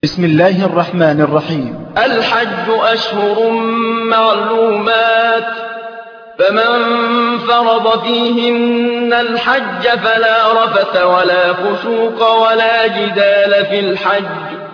بسم الله الرحمن الرحيم. الحج أشهر معلومات، فمن فرض فيهن الحج فلا رفث ولا فسوق ولا جدال في الحج.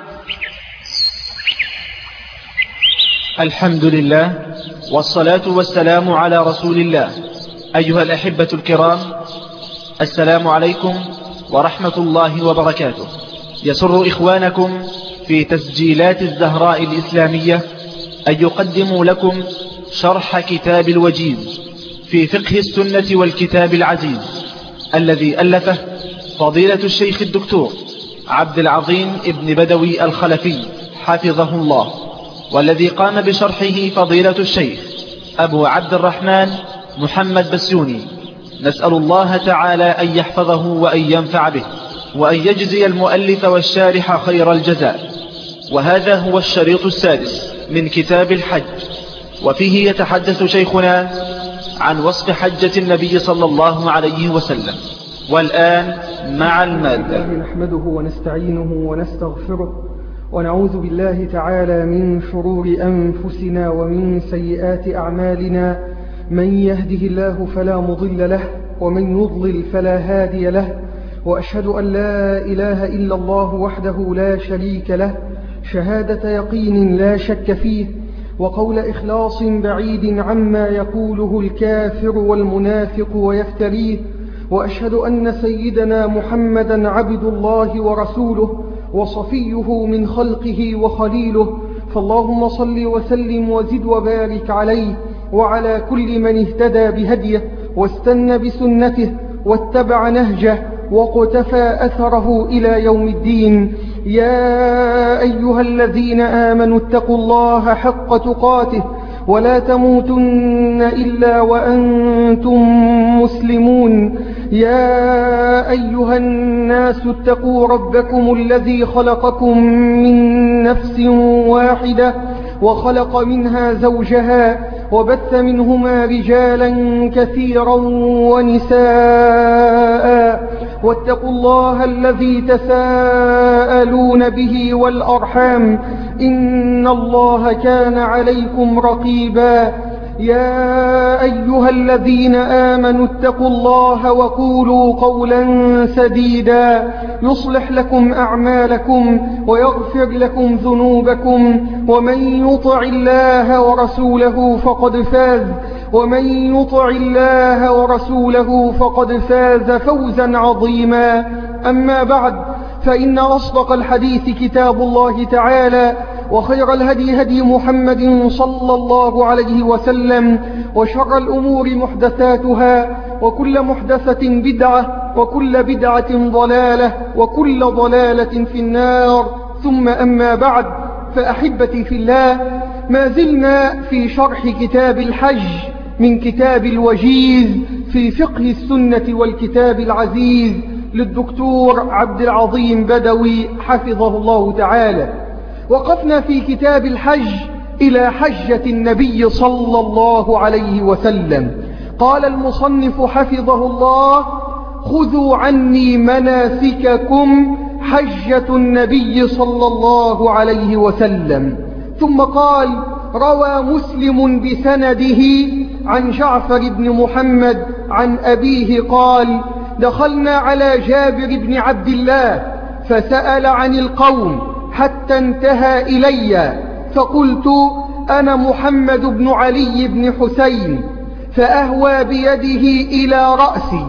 الحمد لله والصلاة والسلام على رسول الله. أيها الأحبة الكرام، السلام عليكم ورحمة الله وبركاته. يسر إخوانكم في تسجيلات الزهراء الإسلامية أن يقدموا لكم شرح كتاب الوجيز في فقه السنة والكتاب العزيز الذي ألفه فضيلة الشيخ الدكتور عبد العظيم ابن بدوي الخلفي حفظه الله، والذي قام بشرحه فضيلة الشيخ أبو عبد الرحمن محمد بسيوني. نسأل الله تعالى أن يحفظه وأن ينفع به وأن يجزي المؤلف والشارح خير الجزاء. وهذا هو الشريط السادس من كتاب الحج، وفيه يتحدث شيخنا عن وصف حجة النبي صلى الله عليه وسلم. والآن مع المادة. نحمده ونستعينه ونستغفره ونعوذ بالله تعالى من شرور أنفسنا ومن سيئات أعمالنا. من يهده الله فلا مضل له ومن يضلل فلا هادي له، وأشهد أن لا إله إلا الله وحده لا شريك له شهادة يقين لا شك فيه، وقول إخلاص بعيد عما يقوله الكافر والمنافق ويفتريه. وأشهد أن سيدنا محمدا عبد الله ورسوله وصفيه من خلقه وخليله، فاللهم صل وسلم وزد وبارك عليه وعلى كل من اهتدى بهديه واستنى بسنته واتبع نهجه وقتفى أثره إلى يوم الدين. يا أيها الذين آمنوا اتقوا الله حق تقاته ولا تموتن إلا وأنتم مسلمون. يا أيها الناس اتقوا ربكم الذي خلقكم من نفس واحدة وخلق منها زوجها وبث منهما رجالا كثيرا ونساء، واتقوا الله الذي تساءلون به والأرحام إن الله كان عليكم رقيبا. يا أيها الذين آمنوا اتقوا الله وقولوا قولا سديدا يصلح لكم أعمالكم ويغفر لكم ذنوبكم، ومن يطع الله ورسوله فقد فاز فوزا عظيما. أما بعد، فإن أصدق الحديث كتاب الله تعالى، وخير الهدي هدي محمد صلى الله عليه وسلم، وشر الأمور محدثاتها، وكل محدثة بدعة، وكل بدعة ضلالة، وكل ضلالة في النار. ثم أما بعد، فأحبتي في الله، ما زلنا في شرح كتاب الحج من كتاب الوجيز في فقه السنة والكتاب العزيز للدكتور عبد العظيم بدوي حفظه الله تعالى. وقفنا في كتاب الحج إلى حجة النبي صلى الله عليه وسلم. قال المصنف حفظه الله: خذوا عني مناسككم حجة النبي صلى الله عليه وسلم. ثم قال: روى مسلم بسنده عن جعفر بن محمد عن أبيه قال: دخلنا على جابر بن عبد الله فسأل عن القوم حتى انتهى إلي، فقلت: أنا محمد بن علي بن حسين. فأهوى بيده إلى رأسي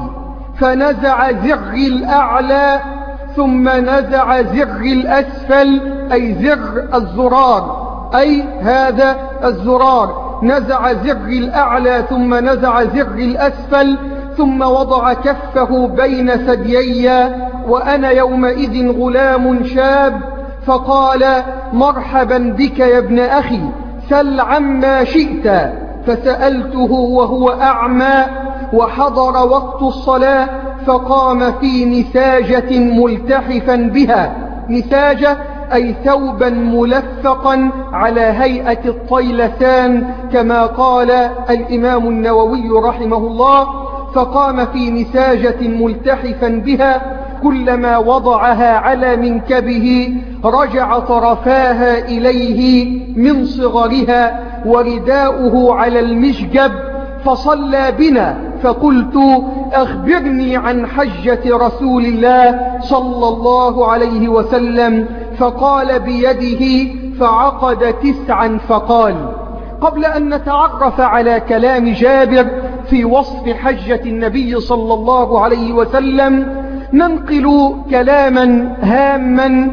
فنزع زغ الأعلى ثم نزع زغ الأسفل، أي زغ الزرار، أي هذا الزرار. نزع زغ الأعلى ثم نزع زغ الأسفل، ثم وضع كفه بين ثديي وأنا يومئذ غلام شاب، فقال: مرحبا بك يا ابن أخي، سل عما شئت. فسألته وهو أعمى، وحضر وقت الصلاة، فقام في نساجة ملتحفا بها. نساجة أي ثوبا ملفقا على هيئة الطيلسان، كما قال الإمام النووي رحمه الله. فقام في نساجة ملتحفا بها كلما وضعها على منكبه رجع طرفاها إليه من صغرها ورداؤه على المشجب، فصلى بنا، فقلت: أخبرني عن حجة رسول الله صلى الله عليه وسلم، فقال بيده فعقد 9 فقال. قبل أن نتعرف على كلام جابر في وصف حجة النبي صلى الله عليه وسلم، ننقل كلاما هاما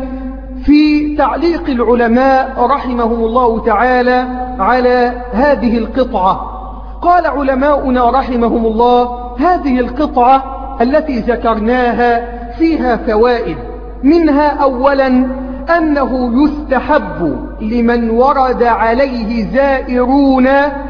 في تعليق العلماء رحمهم الله تعالى على هذه القطعة. قال علماؤنا رحمهم الله: هذه القطعة التي ذكرناها فيها فوائد، منها أولا أنه يستحب لمن ورد عليه زائرون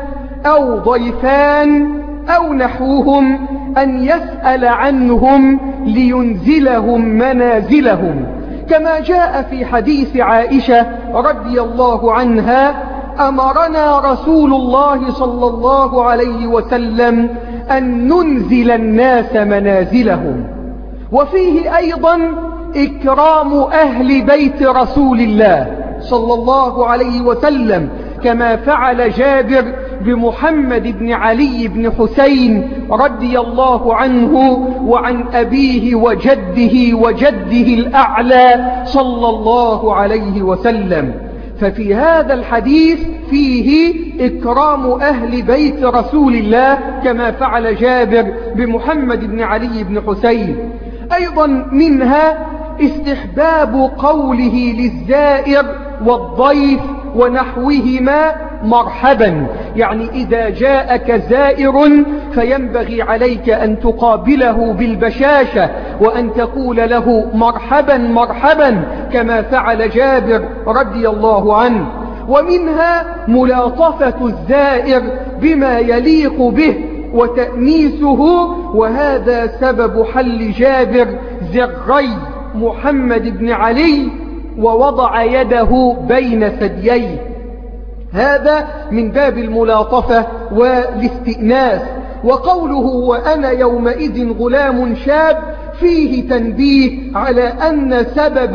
أو ضيفان أو نحوهم أن يسأل عنهم لينزلهم منازلهم، كما جاء في حديث عائشة رضي الله عنها: أمرنا رسول الله صلى الله عليه وسلم أن ننزل الناس منازلهم. وفيه أيضا إكرام أهل بيت رسول الله صلى الله عليه وسلم، كما فعل جابر بمحمد بن علي بن حسين رضي الله عنه وعن أبيه وجده وجده الأعلى صلى الله عليه وسلم. ففي هذا الحديث فيه إكرام أهل بيت رسول الله كما فعل جابر بمحمد بن علي بن حسين. أيضا منها استحباب قوله للزائر والضيف ونحوهما مرحبا، يعني إذا جاءك زائر فينبغي عليك أن تقابله بالبشاشة وأن تقول له مرحبا مرحبا كما فعل جابر رضي الله عنه. ومنها ملاطفة الزائر بما يليق به وتأنيسه، وهذا سبب حل جابر زغي محمد بن علي ووضع يده بين ثدييه، هذا من باب الملاطفة والاستئناس. وقوله وأنا يومئذ غلام شاب فيه تنبيه على أن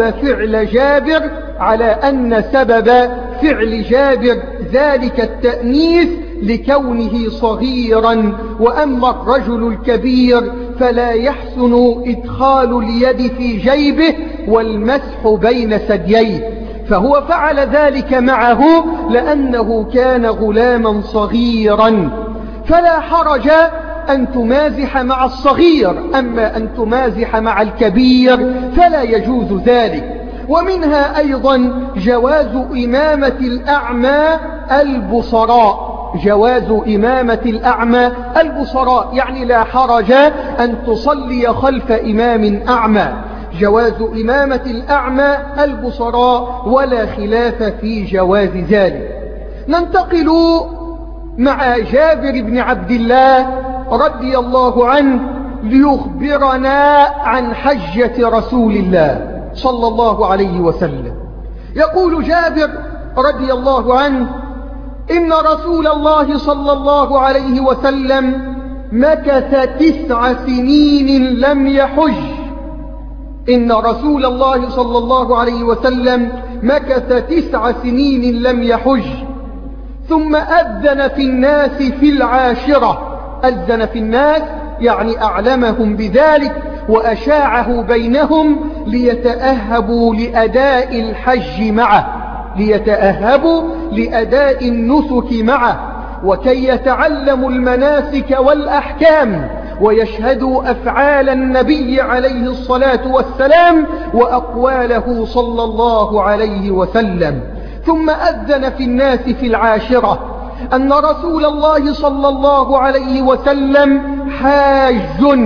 سبب فعل جابر ذلك التأنيث لكونه صغيرا، وأما الرجل الكبير فلا يحسن إدخال اليد في جيبه والمسح بين ثدييه، فهو فعل ذلك معه لأنه كان غلاما صغيرا. فلا حرج أن تمازح مع الصغير، أما أن تمازح مع الكبير فلا يجوز ذلك. ومنها أيضا جواز إمامة الأعمى البصراء، جواز إمامة الأعمى البصراء، يعني لا حرج أن تصلي خلف إمام أعمى، جواز إمامة الأعمى البصراء ولا خلاف في جواز ذلك. ننتقل مع جابر بن عبد الله رضي الله عنه ليخبرنا عن حجة رسول الله صلى الله عليه وسلم. يقول جابر رضي الله عنه: إن رسول الله صلى الله عليه وسلم مكث 9 سنين لم يحج. إن رسول الله صلى الله عليه وسلم مكث 9 سنين لم يحج، ثم أذن في الناس في 10، أذن في الناس يعني أعلمهم بذلك وأشاعه بينهم ليتأهبوا لأداء الحج معه، ليتأهبوا لأداء النسك معه، وكي يتعلموا المناسك والأحكام ويشهدوا أفعال النبي عليه الصلاة والسلام وأقواله صلى الله عليه وسلم. ثم أذن في الناس في 10 أن رسول الله صلى الله عليه وسلم حاج،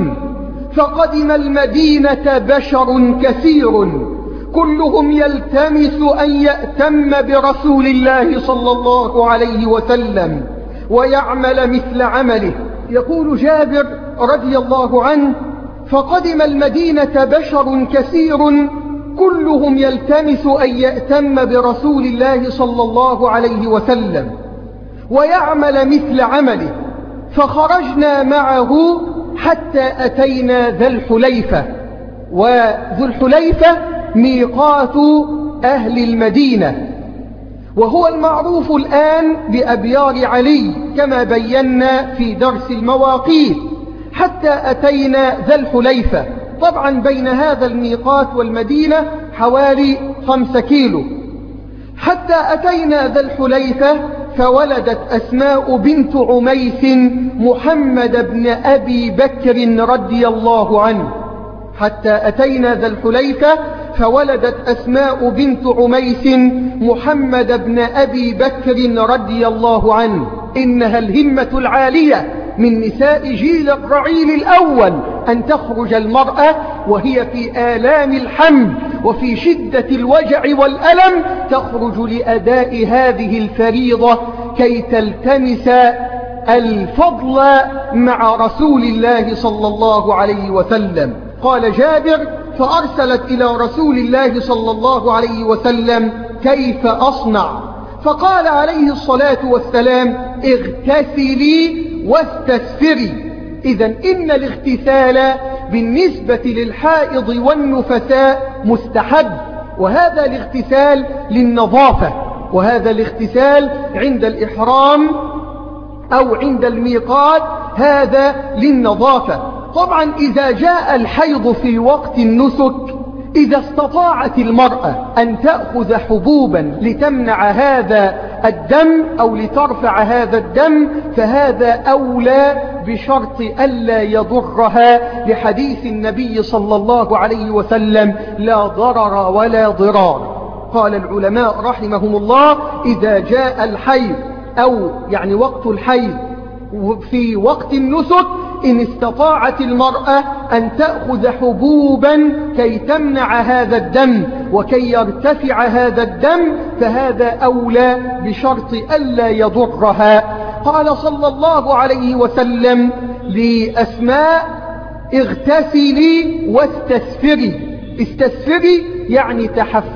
فقدم المدينة بشر كثير كلهم يلتمس أن يأتم برسول الله صلى الله عليه وسلم ويعمل مثل عمله. يقول جابر رضي الله عنه: فقدم المدينة بشر كثير كلهم يلتمس أن يأتم برسول الله صلى الله عليه وسلم ويعمل مثل عمله، فخرجنا معه حتى أتينا ذا الحليفة، وذو الحليفة ميقات أهل المدينة، وهو المعروف الآن بأبيار علي كما بينا في درس المواقيت، حتى أتينا ذا الحليفة. طبعا بين هذا الميقات والمدينة حوالي 5 كيلو. حتى أتينا ذا الحليفة فولدت أسماء بنت عميس محمد بن أبي بكر رضي الله عنه. حتى أتينا ذا الحليفة فولدت أسماء بنت عميس محمد بن أبي بكر رضي الله عنه. إنها الهمة العالية من نساء جيل الرعيل الأول أن تخرج المرأة وهي في آلام الحمل وفي شدة الوجع والألم، تخرج لأداء هذه الفريضة كي تلتمس الفضل مع رسول الله صلى الله عليه وسلم. قال جابر: فأرسلت إلى رسول الله صلى الله عليه وسلم: كيف أصنع؟ فقال عليه الصلاة والسلام: اغتسلي واستسفري. إذن إن الاغتسال بالنسبة للحائض والنفساء مستحب، وهذا الاغتسال للنظافة، وهذا الاغتسال عند الإحرام أو عند الميقات هذا للنظافة. طبعا إذا جاء الحيض في وقت النسك، إذا استطاعت المرأة أن تأخذ حبوبا لتمنع هذا الدم أو لترفع هذا الدم فهذا أولى، بشرط ألا يضرها، لحديث النبي صلى الله عليه وسلم: لا ضرر ولا ضرار. قال العلماء رحمهم الله: إذا جاء الحيض أو يعني وقت الحيض في وقت النسك، إن استطاعت المرأة أن تأخذ حبوبا كي تمنع هذا الدم وكي يرتفع هذا الدم فهذا أولى، بشرط ألا يضرها. قال صلى الله عليه وسلم لأسماء: اغتسلي واستسفري. استسفري يعني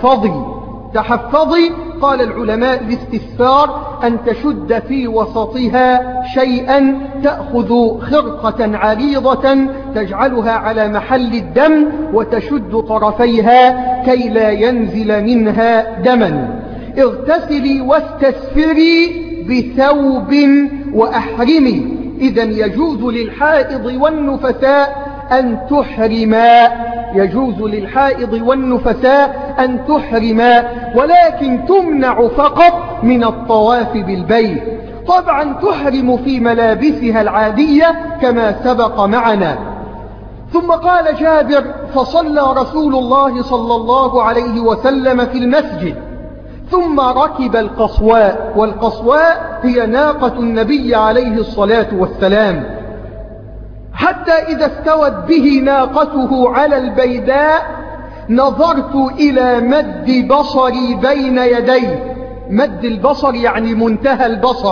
تحفظي. قال العلماء: الاستسفار أن تشد في وسطها شيئا، تأخذ خرقة عريضة تجعلها على محل الدم وتشد طرفيها كي لا ينزل منها دما. اغتسلي واستسفري بثوب وأحرمي. إذن يجوز للحائض والنفساء أن تحرما، يجوز للحائض والنفساء أن تحرما، ولكن تمنع فقط من الطواف بالبيت. طبعا تحرم في ملابسها العادية كما سبق معنا. ثم قال جابر: فصلى رسول الله صلى الله عليه وسلم في المسجد، ثم ركب القصواء. والقصواء هي ناقة النبي عليه الصلاة والسلام، حتى إذا استوت به ناقته على البيداء نظرت إلى مد بصري بين يديه. مد البصر يعني منتهى البصر،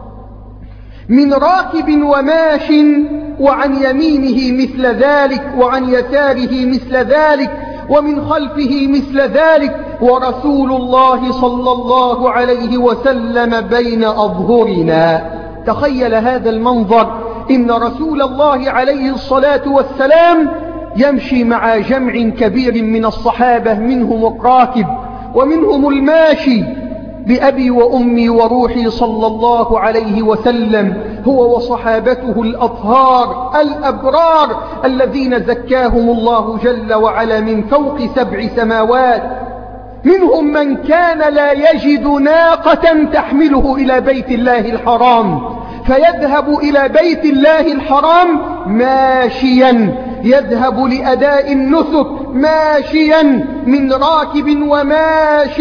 من راكب وماش، وعن يمينه مثل ذلك، وعن يساره مثل ذلك، ومن خلفه مثل ذلك، ورسول الله صلى الله عليه وسلم بين أظهرنا. تخيل هذا المنظر، إن رسول الله عليه الصلاة والسلام يمشي مع جمع كبير من الصحابة، منهم الراكب ومنهم الماشي، بأبي وأمي وروحي صلى الله عليه وسلم، هو وصحابته الأطهار الأبرار الذين زكاهم الله جل وعلا من فوق 7 سماوات. منهم من كان لا يجد ناقة تحمله إلى بيت الله الحرام، فيذهب إلى بيت الله الحرام ماشيا، يذهب لأداء النسك ماشيا من راكب وماش.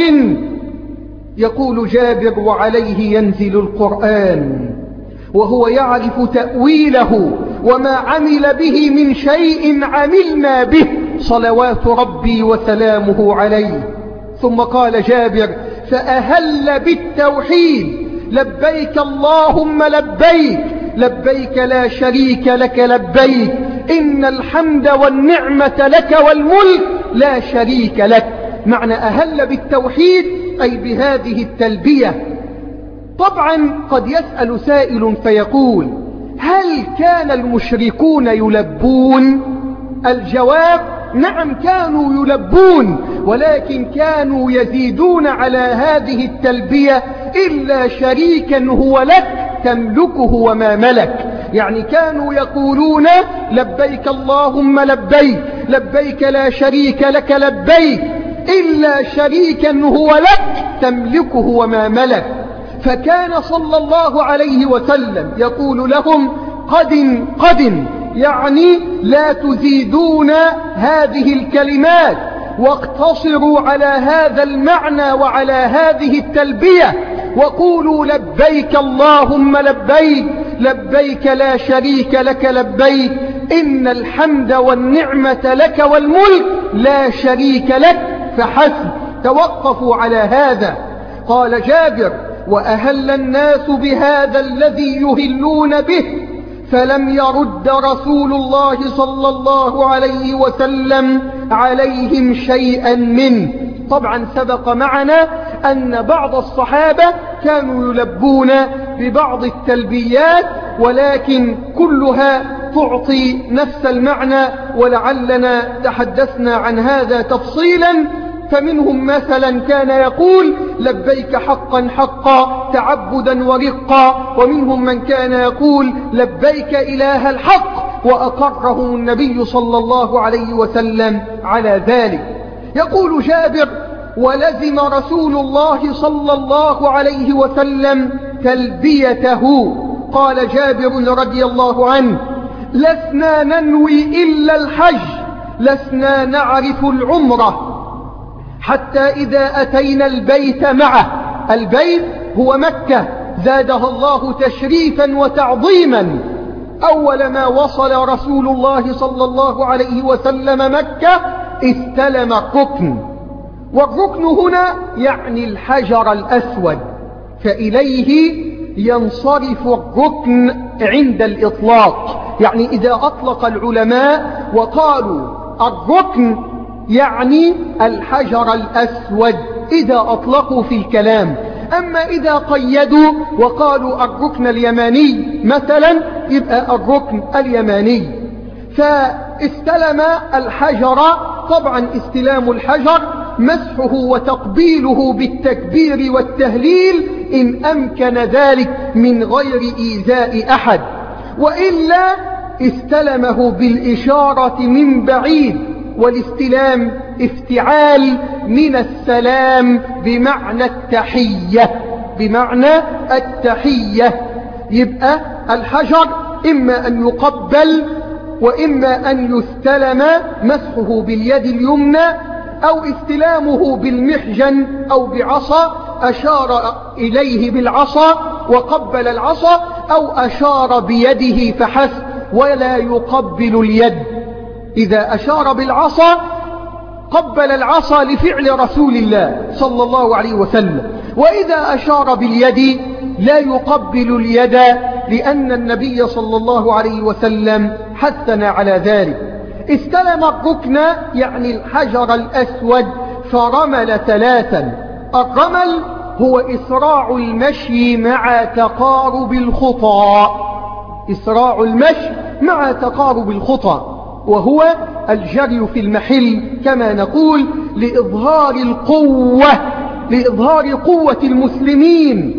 يقول جابر: وعليه ينزل القرآن وهو يعرف تأويله، وما عمل به من شيء عملنا به، صلوات ربي وسلامه عليه. ثم قال جابر: فأهل بالتوحيد: لبيك اللهم لبيك، لبيك لا شريك لك لبيك، إن الحمد والنعمة لك والملك لا شريك لك. معنى أهل بالتوحيد أي بهذه التلبية. طبعا قد يسأل سائل فيقول: هل كان المشركون يلبون؟ الجواب: نعم كانوا يلبون، ولكن كانوا يزيدون على هذه التلبية إلا شريكا هو لك تملكه وما ملك. يعني كانوا يقولون لبيك اللهم لبيك، لبيك لا شريك لك لبيك، إلا شريكا هو لك تملكه وما ملك. فكان صلى الله عليه وسلم يقول لهم قد يعني لا تزيدون هذه الكلمات، واقتصروا على هذا المعنى وعلى هذه التلبية، وقولوا لبيك اللهم لبيك، لبيك لا شريك لك لبيك، إن الحمد والنعمة لك والملك لا شريك لك، فحسب. توقفوا على هذا. قال جابر: وأهل الناس بهذا الذي يهلون به، فلم يرد رسول الله صلى الله عليه وسلم عليهم شيئا منه. طبعا سبق معنا أن بعض الصحابة كانوا يلبون ببعض التلبيات، ولكن كلها تعطي نفس المعنى، ولعلنا تحدثنا عن هذا تفصيلا. فمنهم مثلا كان يقول لبيك حقا حقا تعبدا ورقا، ومنهم من كان يقول لبيك إله الحق، وأقره النبي صلى الله عليه وسلم على ذلك. يقول جابر: ولزم رسول الله صلى الله عليه وسلم تلبيته. قال جابر رضي الله عنه: لسنا ننوي إلا الحج، لسنا نعرف العمرة، حتى إذا أتينا البيت معه. البيت هو مكة زادها الله تشريفا وتعظيما. أول ما وصل رسول الله صلى الله عليه وسلم مكة استلم الركن، والركن هنا يعني الحجر الأسود، فإليه ينصرف الركن عند الإطلاق. يعني إذا أطلق العلماء وقالوا الركن يعني الحجر الأسود إذا أطلقوا في الكلام. أما إذا قيدوا وقالوا الركن اليماني مثلا، يبقى الركن اليماني. فاستلم الحجر. طبعا استلام الحجر مسحه وتقبيله بالتكبير والتهليل إن أمكن ذلك من غير إيذاء أحد، وإلا استلمه بالإشارة من بعيد. والاستلام افتعال من السلام بمعنى التحية، بمعنى التحية. يبقى الحجر إما أن يقبل وإما أن يستلم، مسحه باليد اليمنى أو استلامه بالمحجن أو بعصا، أشار إليه بالعصا وقبل العصا، أو أشار بيده فحسب ولا يقبل اليد. إذا أشار بالعصا قبل العصا لفعل رسول الله صلى الله عليه وسلم، وإذا أشار باليد لا يقبل اليد، لأن النبي صلى الله عليه وسلم حثنا على ذلك. استلم الركن يعني الحجر الأسود فرمل ثلاثا. الرمل هو إسراع المشي مع تقارب الخطى، إسراع المشي مع تقارب الخطى، وهو الجري في المحل كما نقول لإظهار القوة، لإظهار قوة المسلمين.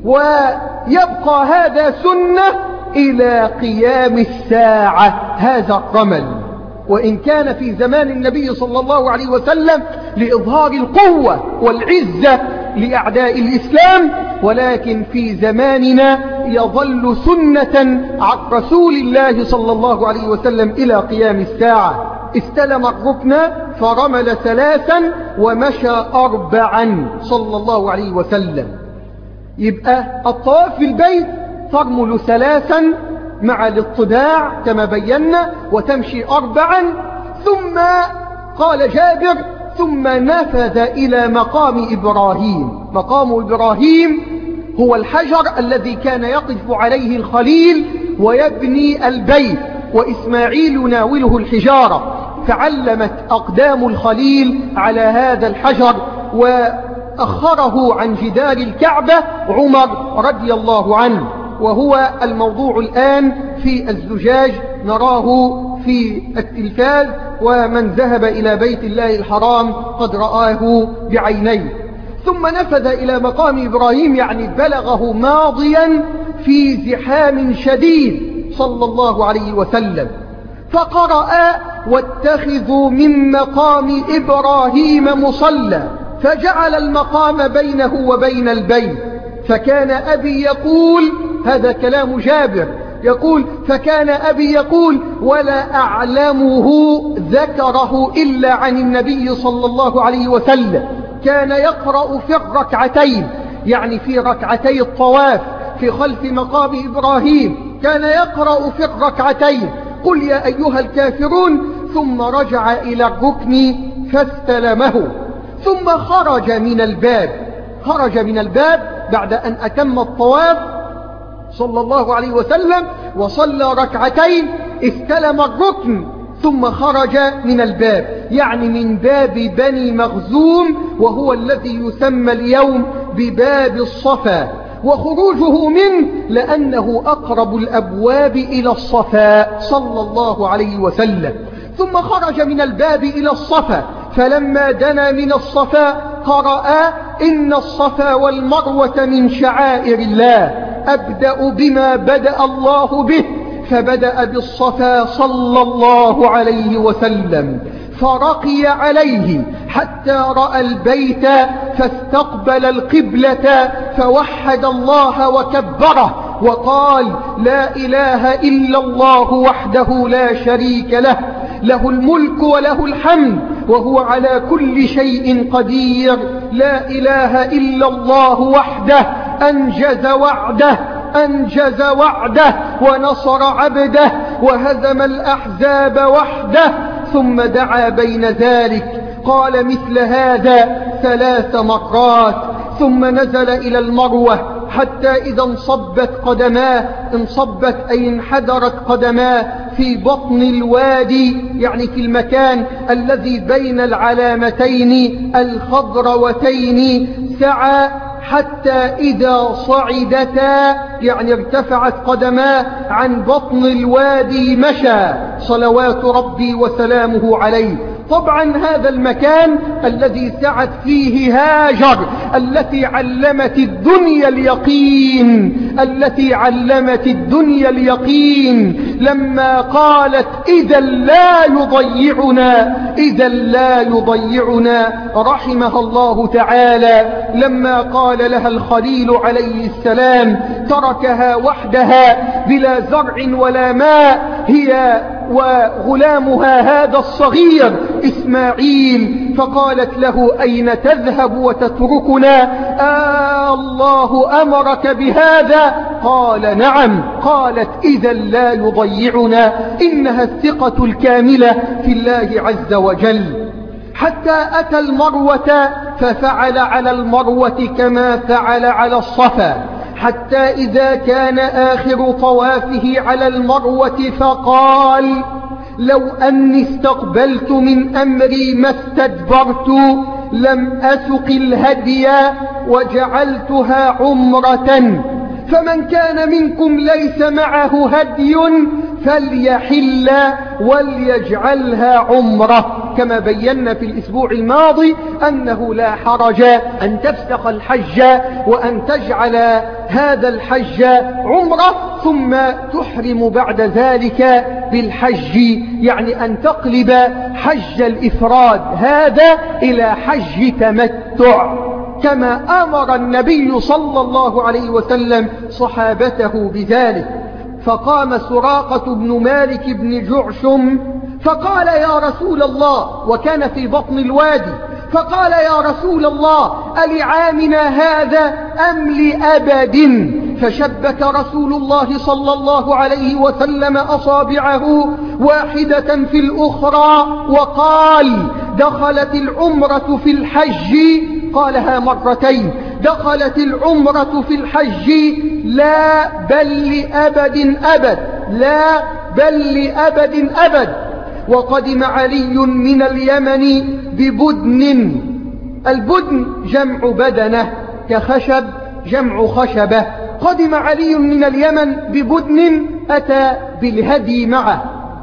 ويبقى هذا سنة إلى قيام الساعة هذا الرمل، وإن كان في زمان النبي صلى الله عليه وسلم لإظهار القوة والعزة لأعداء الإسلام، ولكن في زماننا يظل سنة عن رسول الله صلى الله عليه وسلم إلى قيام الساعة. استلم الركن فرمل ثلاثا ومشى أربعا صلى الله عليه وسلم. يبقى الطواف في البيت ترمل ثلاثا مع الاطباع كما بينا، وتمشي أربعا. ثم قال جابر: ثم نفذ إلى مقام إبراهيم. مقام إبراهيم هو الحجر الذي كان يقف عليه الخليل ويبني البيت، وإسماعيل يناوله الحجارة، فعلمت أقدام الخليل على هذا الحجر، وأخره عن جدار الكعبة عمر رضي الله عنه، وهو الموضوع الآن في الزجاج نراه في التلفاز، ومن ذهب إلى بيت الله الحرام قد رآه بعينيه. ثم نفذ إلى مقام إبراهيم، يعني بلغه ماضيا في زحام شديد صلى الله عليه وسلم، فقرأ: واتخذوا من مقام إبراهيم مصلى، فجعل المقام بينه وبين البيت. فكان أبي يقول، هذا كلام جابر يقول: فكان أبي يقول: ولا أعلمه ذكره إلا عن النبي صلى الله عليه وسلم، كان يقرأ في الركعتين، يعني في ركعتي الطواف في خلف مقام إبراهيم، كان يقرأ في الركعتين: قل يا أيها الكافرون، ثم رجع إلى الركن فاستلمه، ثم خرج من الباب بعد أن أتم الطواف صلى الله عليه وسلم وصلى ركعتين، استلم الركن ثم خرج من الباب، يعني من باب بني مخزوم، وهو الذي يسمى اليوم بباب الصفا، وخروجه منه لأنه أقرب الأبواب إلى الصفا صلى الله عليه وسلم. ثم خرج من الباب إلى الصفا، فلما دنا من الصفا قرأ: إن الصفا والمروة من شعائر الله، أبدأ بما بدأ الله به، فبدأ بالصفا صلى الله عليه وسلم، فرقي عليه حتى رأى البيت، فاستقبل القبلة، فوحد الله وكبره وقال: لا إله إلا الله وحده لا شريك له، له الملك وله الحمد وهو على كل شيء قدير، لا إله إلا الله وحده أنجز وعده ونصر عبده وهزم الأحزاب وحده. ثم دعا بين ذلك، قال مثل هذا 3 مرات، ثم نزل إلى المروة حتى إذا انصبت أي انحدرت قدماه في بطن الوادي، يعني في المكان الذي بين العلامتين الخضروتين، سعى حتى إذا صعدتا، يعني ارتفعت قدماه عن بطن الوادي، مشى صلوات ربي وسلامه عليه. طبعا هذا المكان الذي سعت فيه هاجر، التي علمت الدنيا اليقين، لما قالت: إذا لا يضيعنا، رحمها الله تعالى لما قال لها الخليل عليه السلام: تركها وحدها بلا زرع ولا ماء، هي وغلامها هذا الصغير إسماعيل، فقالت له: أين تذهب وتتركنا؟ الله أمرك بهذا؟ قال: نعم. قالت: إذا لا يضيعنا. إنها الثقة الكاملة في الله عز وجل. حتى أتى المروة، ففعل على المروة كما فعل على الصفا، حتى إذا كان آخر طوافه على المروة فقال: لو أني استقبلت من أمري ما استدبرت، لم أسق الهدي وجعلتها عمرة، فمن كان منكم ليس معه هدي فليحل وليجعلها عمرة. كما بينا في الأسبوع الماضي أنه لا حرج أن تفسخ الحج وأن تجعل هذا الحج عمرة، ثم تحرم بعد ذلك بالحج، يعني أن تقلب حج الإفراد هذا إلى حج تمتع، كما أمر النبي صلى الله عليه وسلم صحابته بذلك. فقام سراقة بن مالك بن جعشم فقال: يا رسول الله، وكان في بطن الوادي، فقال: يا رسول الله، ألعامنا هذا أم لأبد؟ فشبك رسول الله صلى الله عليه وسلم أصابعه واحدة في الأخرى وقال: دخلت العمرة في الحج، قالها مرتين: دخلت العمرة في الحج، لا بل لأبد أبد، لا بل لأبد أبد. وقدم علي من اليمن ببدن، البدن جمع بدنة، كخشب جمع خشبة. قدم علي من اليمن ببدن، أتى بالهدي معه،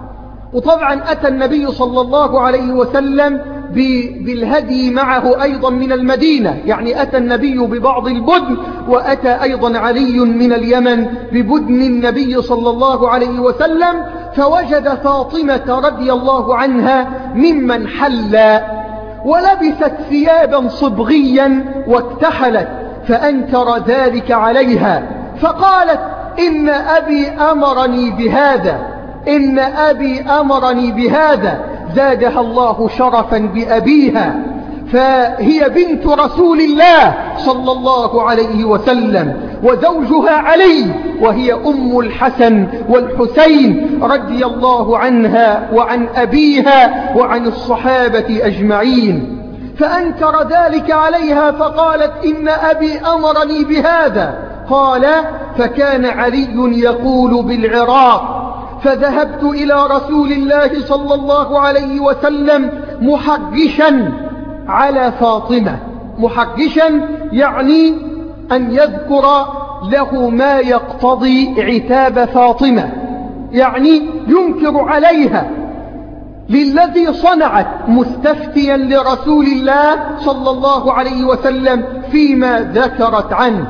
وطبعا أتى النبي صلى الله عليه وسلم بالهدي معه أيضا من المدينة، يعني أتى النبي ببعض البدن، وأتى أيضا علي من اليمن ببدن النبي صلى الله عليه وسلم، فوجد فاطمة رضي الله عنها ممن حلى ولبست ثيابا صبغيا واكتحلت، فأنكر ذلك عليها، فقالت إن أبي أمرني بهذا، إن أبي أمرني بهذا، زادها الله شرفا بأبيها، فهي بنت رسول الله صلى الله عليه وسلم وزوجها علي، وهي أم الحسن والحسين رضي الله عنها وعن أبيها وعن الصحابة أجمعين، فأنكر ذلك عليها فقالت إن أبي أمرني بهذا. قال فكان علي يقول بالعراق، فذهبت إلى رسول الله صلى الله عليه وسلم محرشا على فاطمة، محرشا يعني أن يذكر له ما يقتضي عتاب فاطمة، يعني ينكر عليها للذي صنعت، مستفتيا لرسول الله صلى الله عليه وسلم فيما ذكرت عنه،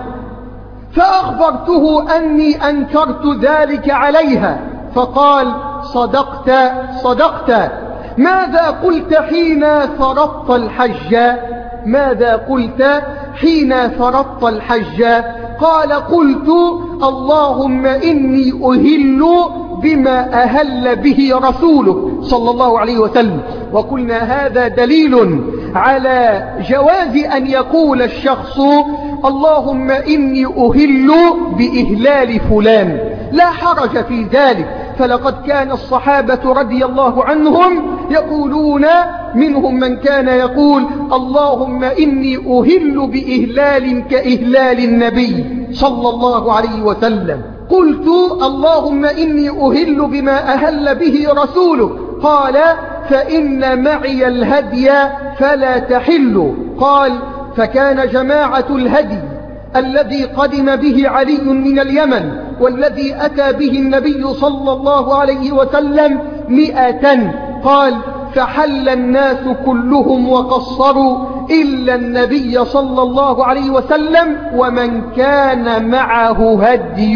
فأخبرته أني أنكرت ذلك عليها، فقال صدقت صدقت، ماذا قلت حين فرضت الحج؟ ماذا قلت حين فرضت الحج؟ قال قلت اللهم إني أهل بما أهل به رسولك صلى الله عليه وسلم. وقلنا هذا دليل على جواز أن يقول الشخص اللهم إني أهل بإهلال فلان، لا حرج في ذلك، فلقد كان الصحابة رضي الله عنهم يقولون، منهم من كان يقول اللهم إني أهل بإهلال كإهلال النبي صلى الله عليه وسلم. قلت اللهم إني أهل بما أهل به رسولك، قال فإن معي الهدي فلا تحل. قال فكان جماعة الهدي الذي قدم به علي من اليمن والذي أتى به النبي صلى الله عليه وسلم 100. قال فحل الناس كلهم وقصروا إلا النبي صلى الله عليه وسلم ومن كان معه هدي،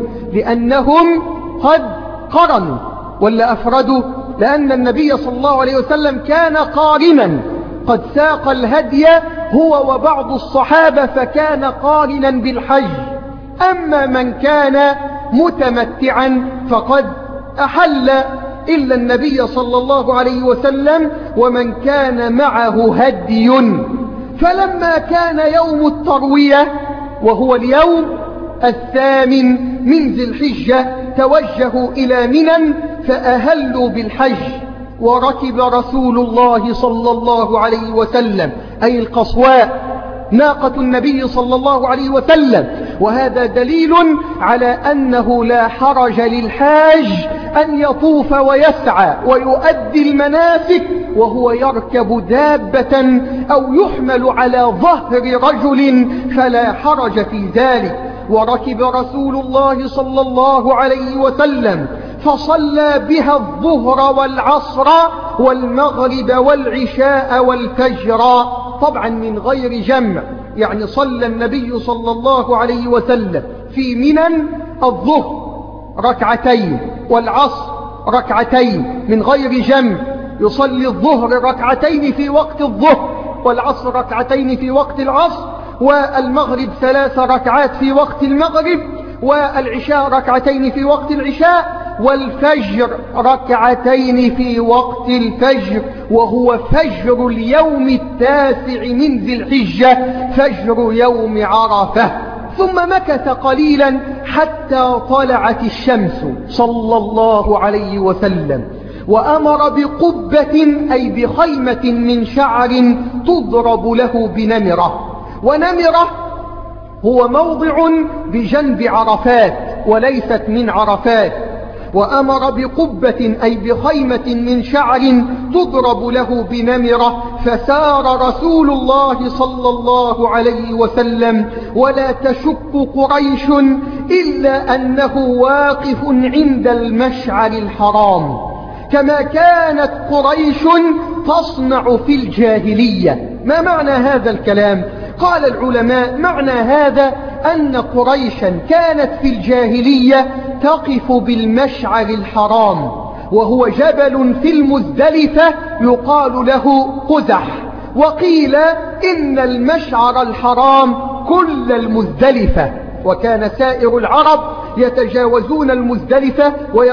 لأنهم قد قرنوا ولا أفردوا، لأن النبي صلى الله عليه وسلم كان قارنا، قد ساق الهدي هو وبعض الصحابة فكان قارنا بالحج. أما من كان متمتعا فقد أحل إلا النبي صلى الله عليه وسلم ومن كان معه هدي. فلما كان يوم التروية وهو اليوم 8 من ذي الحجة توجهوا إلى منى فأهلوا بالحج، وركب رسول الله صلى الله عليه وسلم أي القصواء ناقة النبي صلى الله عليه وسلم، وهذا دليل على أنه لا حرج للحاج أن يطوف ويسعى ويؤدي المناسك وهو يركب دابة أو يحمل على ظهر رجل، فلا حرج في ذلك. وركب رسول الله صلى الله عليه وسلم فصلى بها الظهر والعصر والمغرب والعشاء والفجر، طبعا من غير جمع، يعني صلى النبي صلى الله عليه وسلم في منى الظهر ركعتين والعصر ركعتين من غير جمع، يصلي الظهر ركعتين في وقت الظهر والعصر ركعتين في وقت العصر والمغرب 3 ركعات في وقت المغرب والعشاء ركعتين في وقت العشاء والفجر ركعتين في وقت الفجر، وهو فجر اليوم 9 من ذي الحجة، فجر يوم عرفة. ثم مكث قليلا حتى طلعت الشمس صلى الله عليه وسلم، وأمر بقبة أي بخيمة من شعر تضرب له بنمرة، ونمرة هو موضع بجنب عرفات وليست من عرفات. وأمر بقبة أي بخيمة من شعر تضرب له بنمرة، فسار رسول الله صلى الله عليه وسلم ولا تشك قريش إلا أنه واقف عند المشعر الحرام، كما كانت قريش تصنع في الجاهلية. ما معنى هذا الكلام؟ قال العلماء معنى هذا أن قريشا كانت في الجاهلية تقف بالمشعر الحرام، وهو جبل في المزدلفة يقال له قزح، وقيل إن المشعر الحرام كل المزدلفة، وكان سائر العرب يتجاوزون المزدلفة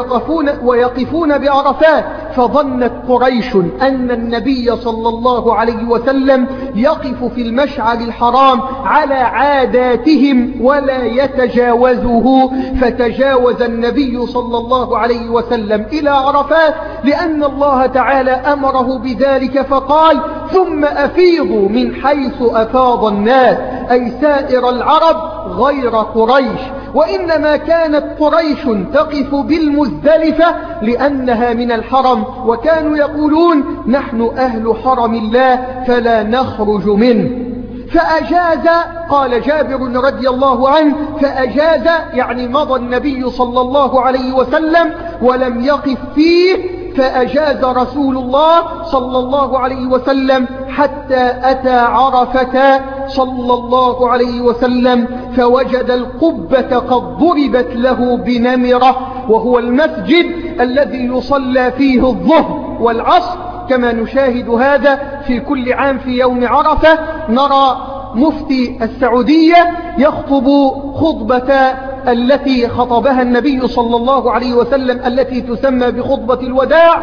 ويقفون بعرفات، فظنت قريش أن النبي صلى الله عليه وسلم يقف في المشعر الحرام على عاداتهم ولا يتجاوزه، فتجاوز النبي صلى الله عليه وسلم إلى عرفات لأن الله تعالى أمره بذلك، فقال ثم أفيضوا من حيث أفاض الناس، أي سائر العرب غير قريش. وإنما كانت قريش تقف بالمزدلفة لأنها من الحرم، وكانوا يقولون نحن أهل حرم الله فلا نخرج منه. فأجاز، قال جابر رضي الله عنه، فأجاز يعني مضى النبي صلى الله عليه وسلم ولم يقف فيه، فأجاز رسول الله صلى الله عليه وسلم حتى أتى عرفة صلى الله عليه وسلم، فوجد القبة قد ضربت له بنمرة، وهو المسجد الذي يصلى فيه الظهر والعصر، كما نشاهد هذا في كل عام في يوم عرفة. نرى مفتي السعودية يخطب خطبة التي خطبها النبي صلى الله عليه وسلم التي تسمى بخطبة الوداع،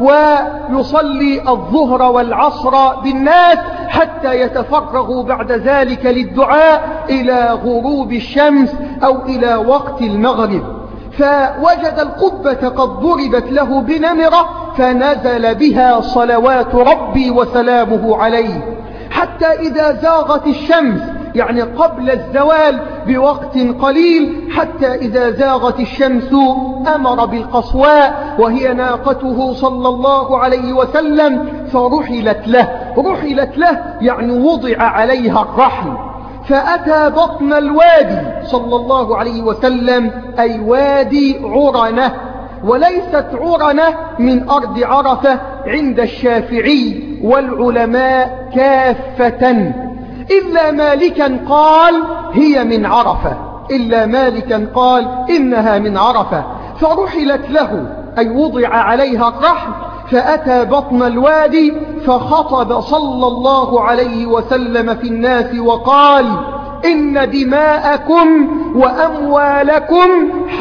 ويصلي الظهر والعصر بالناس حتى يتفرغوا بعد ذلك للدعاء إلى غروب الشمس أو إلى وقت المغرب. فوجد القبة قد ضربت له بنمرة، فنزل بها صلوات ربي وسلامه عليه، حتى إذا زاغت الشمس، يعني قبل الزوال بوقت قليل، حتى إذا زاغت الشمس أمر بالقصواء وهي ناقته صلى الله عليه وسلم، فرحلت له. رحلت له يعني وضع عليها الرحل، فأتى بطن الوادي صلى الله عليه وسلم، أي وادي عرنة، وليست عرنة من أرض عرفة عند الشافعي والعلماء كافة، إلا مالكا قال هي من عرفة، إلا مالكا قال إنها من عرفة. فرحلت له أي وضع عليها الرحل، فأتى بطن الوادي فخطب صلى الله عليه وسلم في الناس وقال إن دماءكم وأموالكم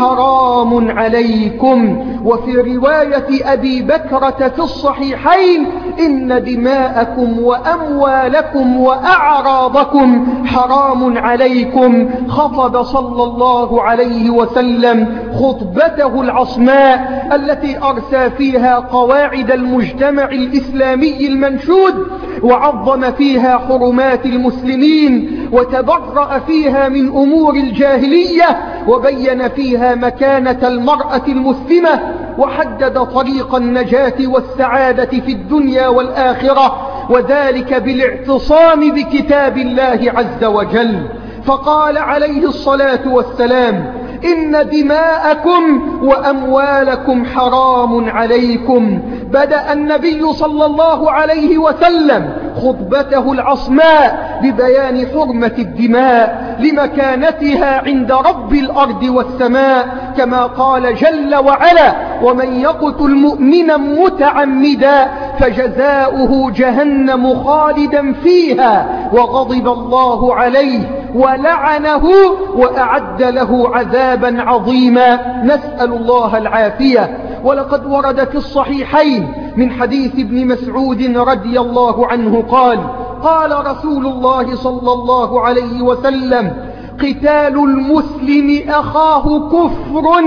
حرام عليكم. وفي رواية أبي بكرة في الصحيحين إن دماءكم وأموالكم وأعراضكم حرام عليكم. خطب صلى الله عليه وسلم خطبته العصماء التي أرسى فيها قواعد المجتمع الإسلامي المنشود، وعظم فيها حرمات المسلمين، وتبرأ فيها من أمور الجاهلية، وبين فيها مكانة المرأة المسلمة، وحدد طريق النجاة والسعادة في الدنيا والآخرة، وذلك بالاعتصام بكتاب الله عز وجل. فقال عليه الصلاة والسلام إن دماءكم وأموالكم حرام عليكم. بدأ النبي صلى الله عليه وسلم خطبته العصماء ببيان حرمة الدماء لمكانتها عند رب الأرض والسماء، كما قال جل وعلا ومن يقتل مؤمنا متعمدا فجزاؤه جهنم خالدا فيها وغضب الله عليه ولعنه وأعد له عذابا عظيما. نسأل الله العافية. ولقد ورد في الصحيحين من حديث ابن مسعود رضي الله عنه قال قال رسول الله صلى الله عليه وسلم قتال المسلم أخاه كفر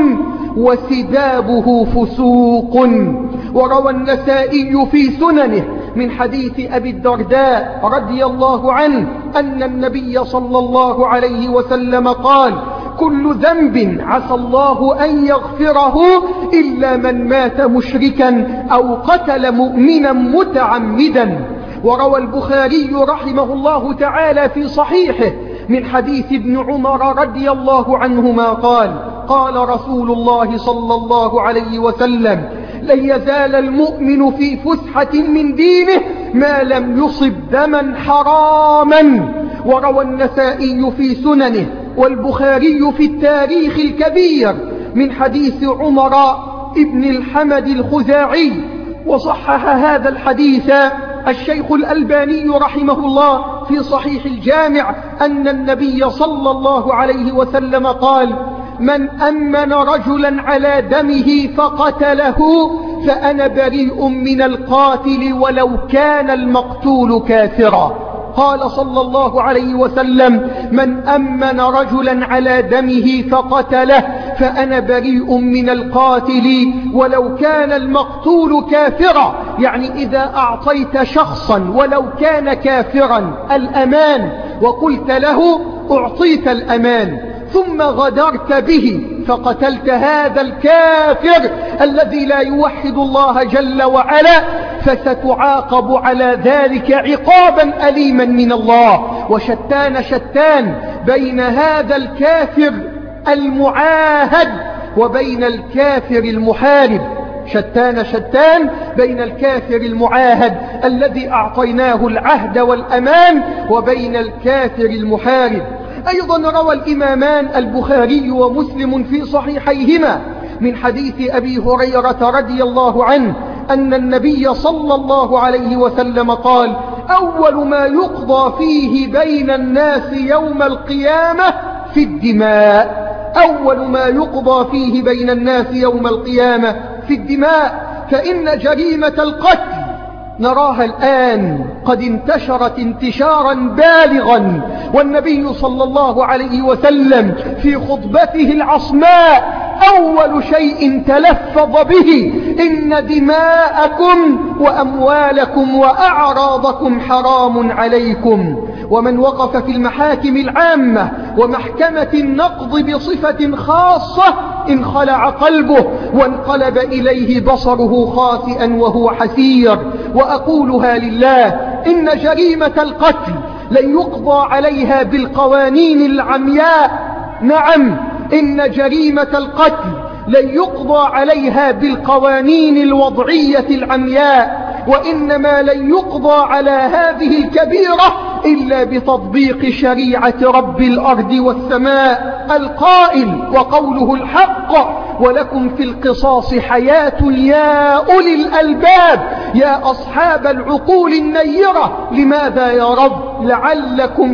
وسدابه فسوق. وروى النسائي في سننه من حديث أبي الدرداء رضي الله عنه أن النبي صلى الله عليه وسلم قال كل ذنب عسى الله أن يغفره إلا من مات مشركا أو قتل مؤمنا متعمدا. وروى البخاري رحمه الله تعالى في صحيحه من حديث ابن عمر رضي الله عنهما قال قال رسول الله صلى الله عليه وسلم لن يزال المؤمن في فسحة من دينه ما لم يصب دما حراما. وروى النسائي في سننه والبخاري في التاريخ الكبير من حديث عمر ابن الحمد الخزاعي، وصحح هذا الحديث الشيخ الألباني رحمه الله في صحيح الجامع أن النبي صلى الله عليه وسلم قال: من أمن رجلا على دمه فقتله فأنا بريء من القاتل ولو كان المقتول كافرا. قال صلى الله عليه وسلم: من أمن رجلا على دمه فقتله فأنا بريء من القاتل ولو كان المقتول كافرا. يعني إذا أعطيت شخصا ولو كان كافرا الأمان وقلت له أعطيت الأمان ثم غدرت به فقتلت هذا الكافر الذي لا يوحد الله جل وعلا، فستعاقب على ذلك عقابا أليما من الله. وشتان بين هذا الكافر المعاهد وبين الكافر المحارب، شتان بين الكافر المعاهد الذي أعطيناه العهد والأمان وبين الكافر المحارب. أيضا روى الإمامان البخاري ومسلم في صحيحيهما من حديث أبي هريرة رضي الله عنه أن النبي صلى الله عليه وسلم قال: أول ما يقضى فيه بين الناس يوم القيامة في الدماء. أول ما يقضى فيه بين الناس يوم القيامة في الدماء، فإن جريمة القتل نراها الآن قد انتشرت انتشارا بالغا، والنبي صلى الله عليه وسلم في خطبته العصماء أول شيء تلفظ به: إن دماءكم وأموالكم وأعراضكم حرام عليكم. ومن وقف في المحاكم العامة ومحكمة النقض بصفة خاصة انخلع قلبه وانقلب إليه بصره خاسئا وهو حسير. وأقولها لله: إن جريمة القتل لن يقضى عليها بالقوانين العمياء. نعم، إن جريمة القتل لن يقضى عليها بالقوانين الوضعية العمياء، وإنما لن يقضى على هذه الكبيرة إلا بتطبيق شريعة رب الأرض والسماء القائل وقوله الحق: ولكم في القصاص حياة يا أولي الألباب يا أصحاب العقول النيرة. لماذا يا رب؟ لعلكم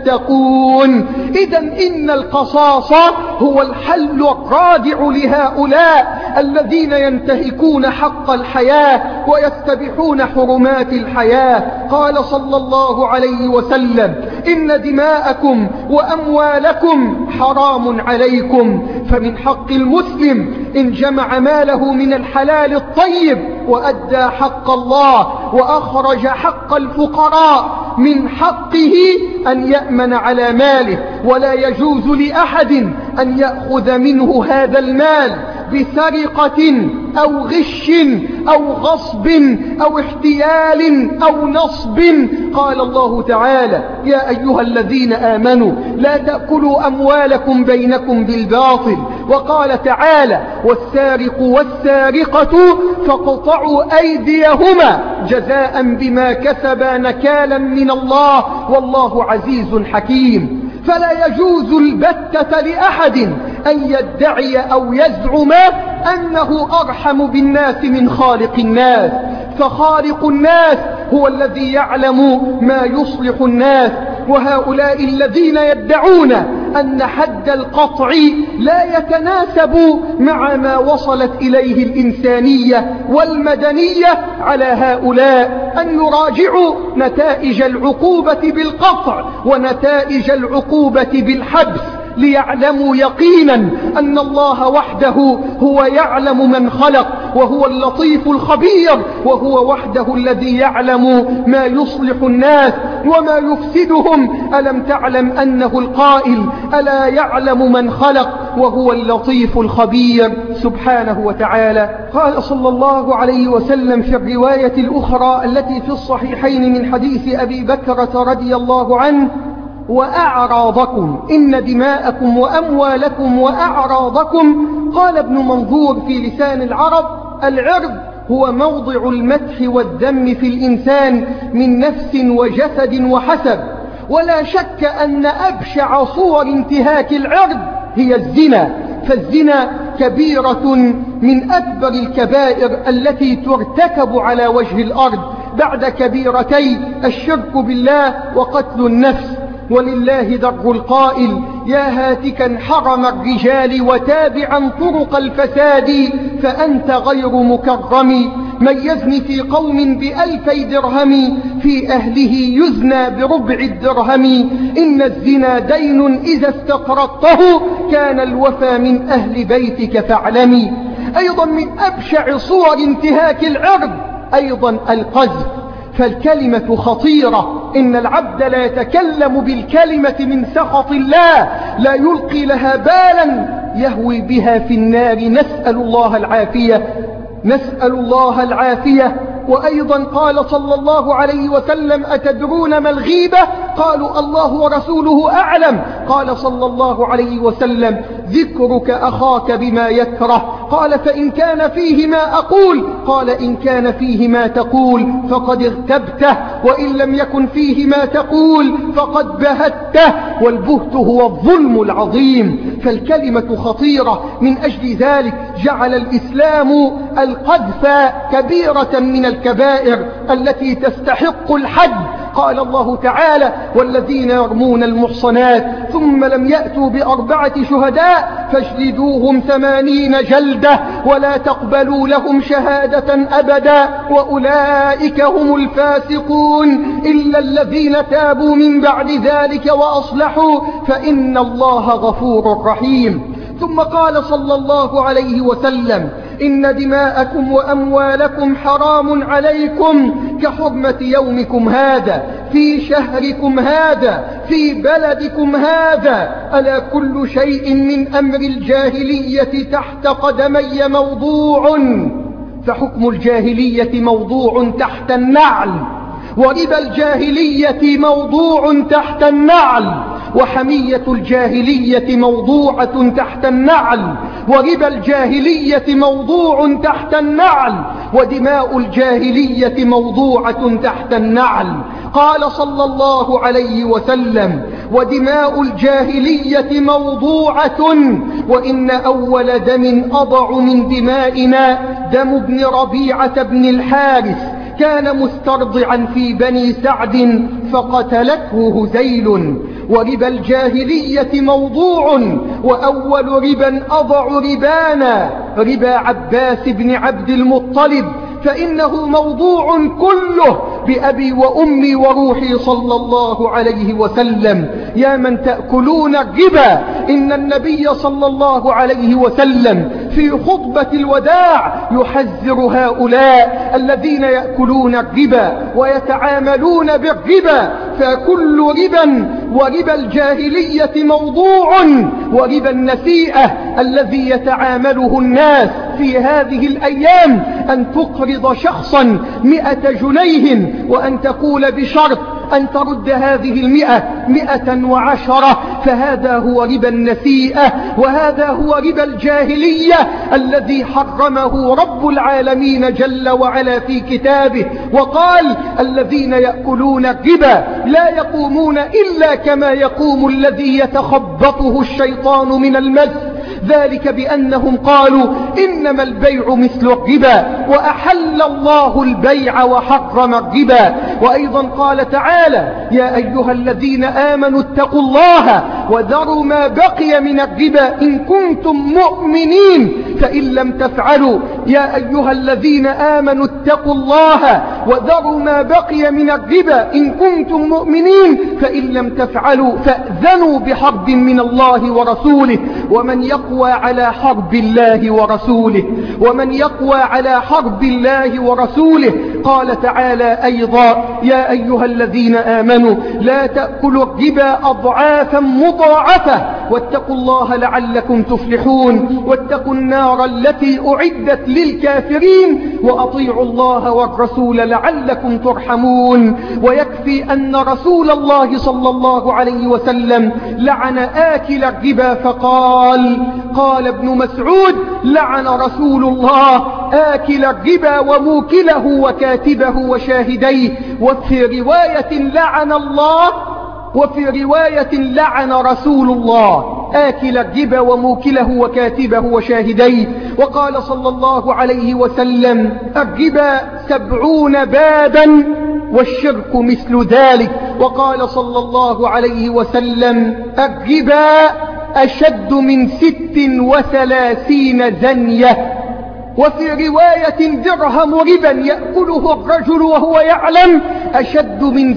تتقون. إذن إن القصاص هو الحل الرادع لهؤلاء الذين ينتهكون حق الحياة ويستبحون حرمات الحياة. قال صلى الله عليه وسلم: إن دماءكم وأموالكم حرام عليكم. فمن حق المسلم إن جمع ماله من الحلال الطيب وأدى حق الله وأخرج حق الفقراء من حقه أن يأمن على ماله، ولا يجوز لأحد أن يأخذ منه هذا المال بسرقة أو غش أو غصب أو احتيال أو نصب. قال الله تعالى: يا أيها الذين آمنوا لا تأكلوا أموالكم بينكم بالباطل. وقال تعالى: والسارق والسارقة فاقطعوا أيديهما جزاء بما كسبا نكالا من الله والله عزيز حكيم. فلا يجوز البتة لأحد أن يدعي أو يزعم أنه أرحم بالناس من خالق الناس، فخالق الناس هو الذي يعلم ما يصلح الناس. وهؤلاء الذين يدعون أن حد القطع لا يتناسب مع ما وصلت إليه الإنسانية والمدنية، على هؤلاء أن يراجعوا نتائج العقوبة بالقطع ونتائج العقوبة بالحبس، ليعلموا يقينا أن الله وحده هو يعلم من خلق وهو اللطيف الخبير، وهو وحده الذي يعلم ما يصلح الناس وما يفسدهم. ألم تعلم أنه القائل: ألا يعلم من خلق وهو اللطيف الخبير سبحانه وتعالى. قال صلى الله عليه وسلم في الرواية الأخرى التي في الصحيحين من حديث أبي بكرة رضي الله عنه: وأعراضكم، إن دماءكم وأموالكم وأعراضكم. قال ابن منظور في لسان العرب: العرض هو موضع المدح والذم في الإنسان من نفس وجسد وحسب، ولا شك أن أبشع صور انتهاك العرض هي الزنا، فالزنا كبيرة من أكبر الكبائر التي ترتكب على وجه الأرض بعد كبيرتي الشرك بالله وقتل النفس. ولله در القائل: يا هاتكا حرم الرجال وتابعا طرق الفساد فأنت غير مكرم. من يزني في قوم ب2000 درهم في أهله يزنى بربع الدرهم. إن الزنا دين إذا استقرضته كان الوفى من أهل بيتك فاعلمي. أيضا من أبشع صور انتهاك العرض أيضا القذف، فالكلمة خطيرة. إن العبد لا يتكلم بالكلمة من سخط الله لا يلقي لها بالا يهوي بها في النار، نسأل الله العافية، نسأل الله العافية. وأيضا قال صلى الله عليه وسلم: أتدرون ما الغيبة؟ قالوا: الله ورسوله أعلم. قال صلى الله عليه وسلم: ذكرك أخاك بما يكره. قال: فإن كان فيه ما أقول؟ قال: إن كان فيه ما تقول فقد اغتبته، وإن لم يكن فيه ما تقول فقد بهته، والبهت هو الظلم العظيم. فالكلمة خطيرة، من أجل ذلك جعل الإسلام القذف كبيرة من الكبائر التي تستحق الحد. قال الله تعالى: والذين يرمون المحصنات ثم لم يأتوا ب4 شهداء فاجلدوهم 80 جلدة ولا تقبلوا لهم شهادة أبدا وأولئك هم الفاسقون إلا الذين تابوا من بعد ذلك وأصلحوا فإن الله غفور رحيم. ثم قال صلى الله عليه وسلم: إن دماءكم وأموالكم حرام عليكم كحرمة يومكم هذا في شهركم هذا في بلدكم هذا. ألا كل شيء من أمر الجاهلية تحت قدمي موضوع، فحكم الجاهلية موضوع تحت النعل، وربا الجاهلية موضوع تحت النعل، وحمية الجاهلية موضوعة تحت النعل، وربا الجاهلية موضوع تحت النعل، ودماء الجاهلية موضوعة تحت النعل. قال صلى الله عليه وسلم: ودماء الجاهلية موضوعة، وإن أول دم أضع من دمائنا دم ابن ربيعة بن الحارث، كان مسترضعا في بني سعد فقتلته هذيل. وربا الجاهلية موضوع، وأول ربا أضع ربانا ربا عباس بن عبد المطلب، فإنه موضوع كله بأبي وأمي وروحي صلى الله عليه وسلم. يا من تأكلون الربا، إن النبي صلى الله عليه وسلم في خطبة الوداع يحذر هؤلاء الذين يأكلون الربا ويتعاملون بالربا، فكل ربا وربا الجاهلية موضوع، وربا النسيئة الذي يتعامله الناس في هذه الأيام أن تقرض شخصا 100 جنيه وأن تقول بشرط أن ترد هذه 110، فهذا هو ربا النسيئة، وهذا هو ربا الجاهلية الذي حرمه رب العالمين جل وعلا في كتابه، وقال: الذين يأكلون الربا لا يقومون إلا كما يقوم الذي يتخبطه الشيطان من المس، ذلك بأنهم قالوا إنما البيع مثل الربا وأحل الله البيع وحرم الربا. وأيضا قال تعالى: يا أيها الذين آمنوا اتقوا الله وذروا ما بقي من الربا إن كنتم مؤمنين فإن لم تفعلوا. يا أيها الذين آمنوا اتقوا الله وذروا ما بقي من الربا إن كنتم مؤمنين فإن لم تفعلوا فأذنوا بحرب من الله ورسوله، ومن يقوى على حرب الله ورسوله، ومن يقوى على حرب الله ورسوله. قال تعالى أيضا: يا أيها الذين آمنوا لا تأكلوا الربا أضعافا مضاعفة واتقوا الله لعلكم تفلحون واتقوا النار التي أعدت للكافرين وأطيعوا الله والرسول لعلكم ترحمون. ويكفي أن رسول الله صلى الله عليه وسلم لعن آكل الربا فقال: قال ابن مسعود: لعن رسول الله آكل الربا وموكله وكاتبه وشاهديه. وفي رواية لعن رسول الله آكل الربا وموكله وكاتبه وشاهديه. وقال صلى الله عليه وسلم: الربا 70 بابا والشرك مثل ذلك. وقال صلى الله عليه وسلم: الربا أشد من 36 زنية. وفي رواية: درهم ربا يأكله الرجل وهو يعلم أشد من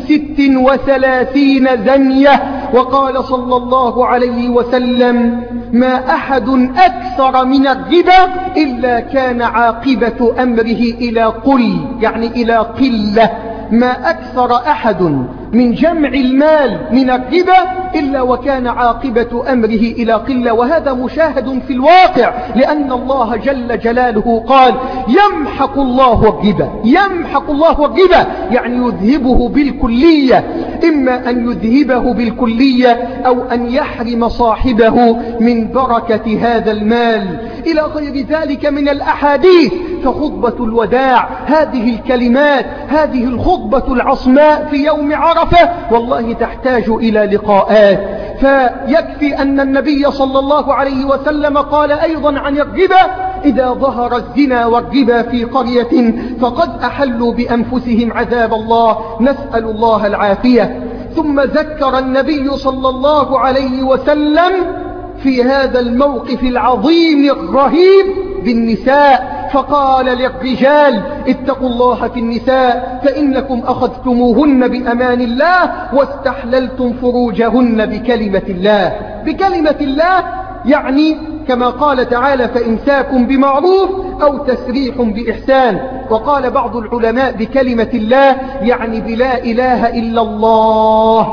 36 زنية. وقال صلى الله عليه وسلم: ما أحد أكثر من الربا إلا كان عاقبة أمره إلى قل، يعني إلى قلة. ما أكثر أحد من جمع المال من الربا إلا وكان عاقبة أمره إلى قلة. وهذا مشاهد في الواقع، لأن الله جل جلاله قال: يمحق الله الربا. يمحق الله الربا يعني يذهبه بالكلية، إما أن يذهبه بالكلية أو أن يحرم صاحبه من بركة هذا المال إلى غير ذلك من الأحاديث. فخطبة الوداع، هذه الكلمات، هذه الخطبة العصماء في يوم عرفة والله تحتاج إلى لقاءات. فيكفي أن النبي صلى الله عليه وسلم قال أيضا عن الربا: إذا ظهر الزنا والربا في قرية فقد أحلوا بأنفسهم عذاب الله، نسأل الله العافية. ثم ذكر النبي صلى الله عليه وسلم في هذا الموقف العظيم الرهيب بالنساء، فقال للرجال: اتقوا الله في النساء فإنكم أخذتموهن بأمان الله واستحللتم فروجهن بكلمة الله. بكلمة الله يعني كما قال تعالى: فإمساكم بمعروف أو تسريح بإحسان. وقال بعض العلماء: بكلمة الله يعني بلا إله إلا الله.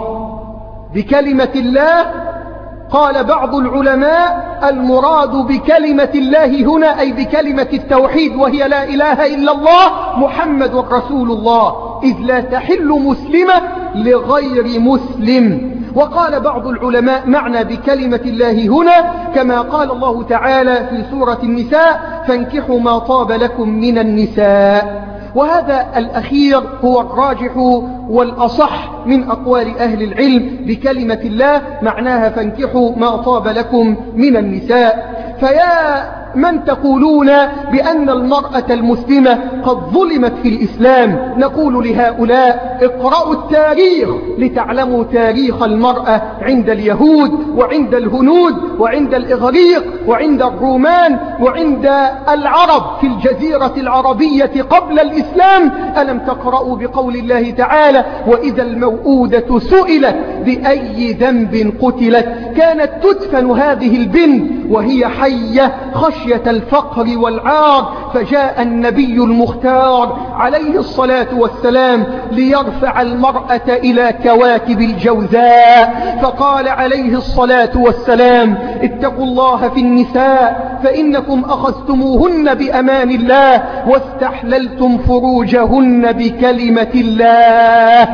بكلمة الله قال بعض العلماء: المراد بكلمة الله هنا أي بكلمة التوحيد، وهي لا إله إلا الله محمد رسول الله، إذ لا تحل مسلمة لغير مسلم. وقال بعض العلماء: معنى بكلمة الله هنا كما قال الله تعالى في سورة النساء: فانكحوا ما طاب لكم من النساء. وهذا الأخير هو الراجح والأصح من أقوال أهل العلم. بكلمة الله معناها فانكحوا ما طاب لكم من النساء. فيا من تقولون بأن المرأة المسلمة قد ظلمت في الإسلام، نقول لهؤلاء: اقرأوا التاريخ لتعلموا تاريخ المرأة عند اليهود وعند الهنود وعند الإغريق وعند الرومان وعند العرب في الجزيرة العربية قبل الإسلام. ألم تقرأوا بقول الله تعالى: وإذا الموءودة سئلت بأي ذنب قتلت. كانت تدفن هذه البنت وهي حية خشية الفقر والعار، فجاء النبي المختار عليه الصلاة والسلام ليرفع المرأة إلى كواكب الجوزاء، فقال عليه الصلاة والسلام: اتقوا الله في النساء فإنكم أخذتموهن بأمان الله واستحللتم فروجهن بكلمة الله.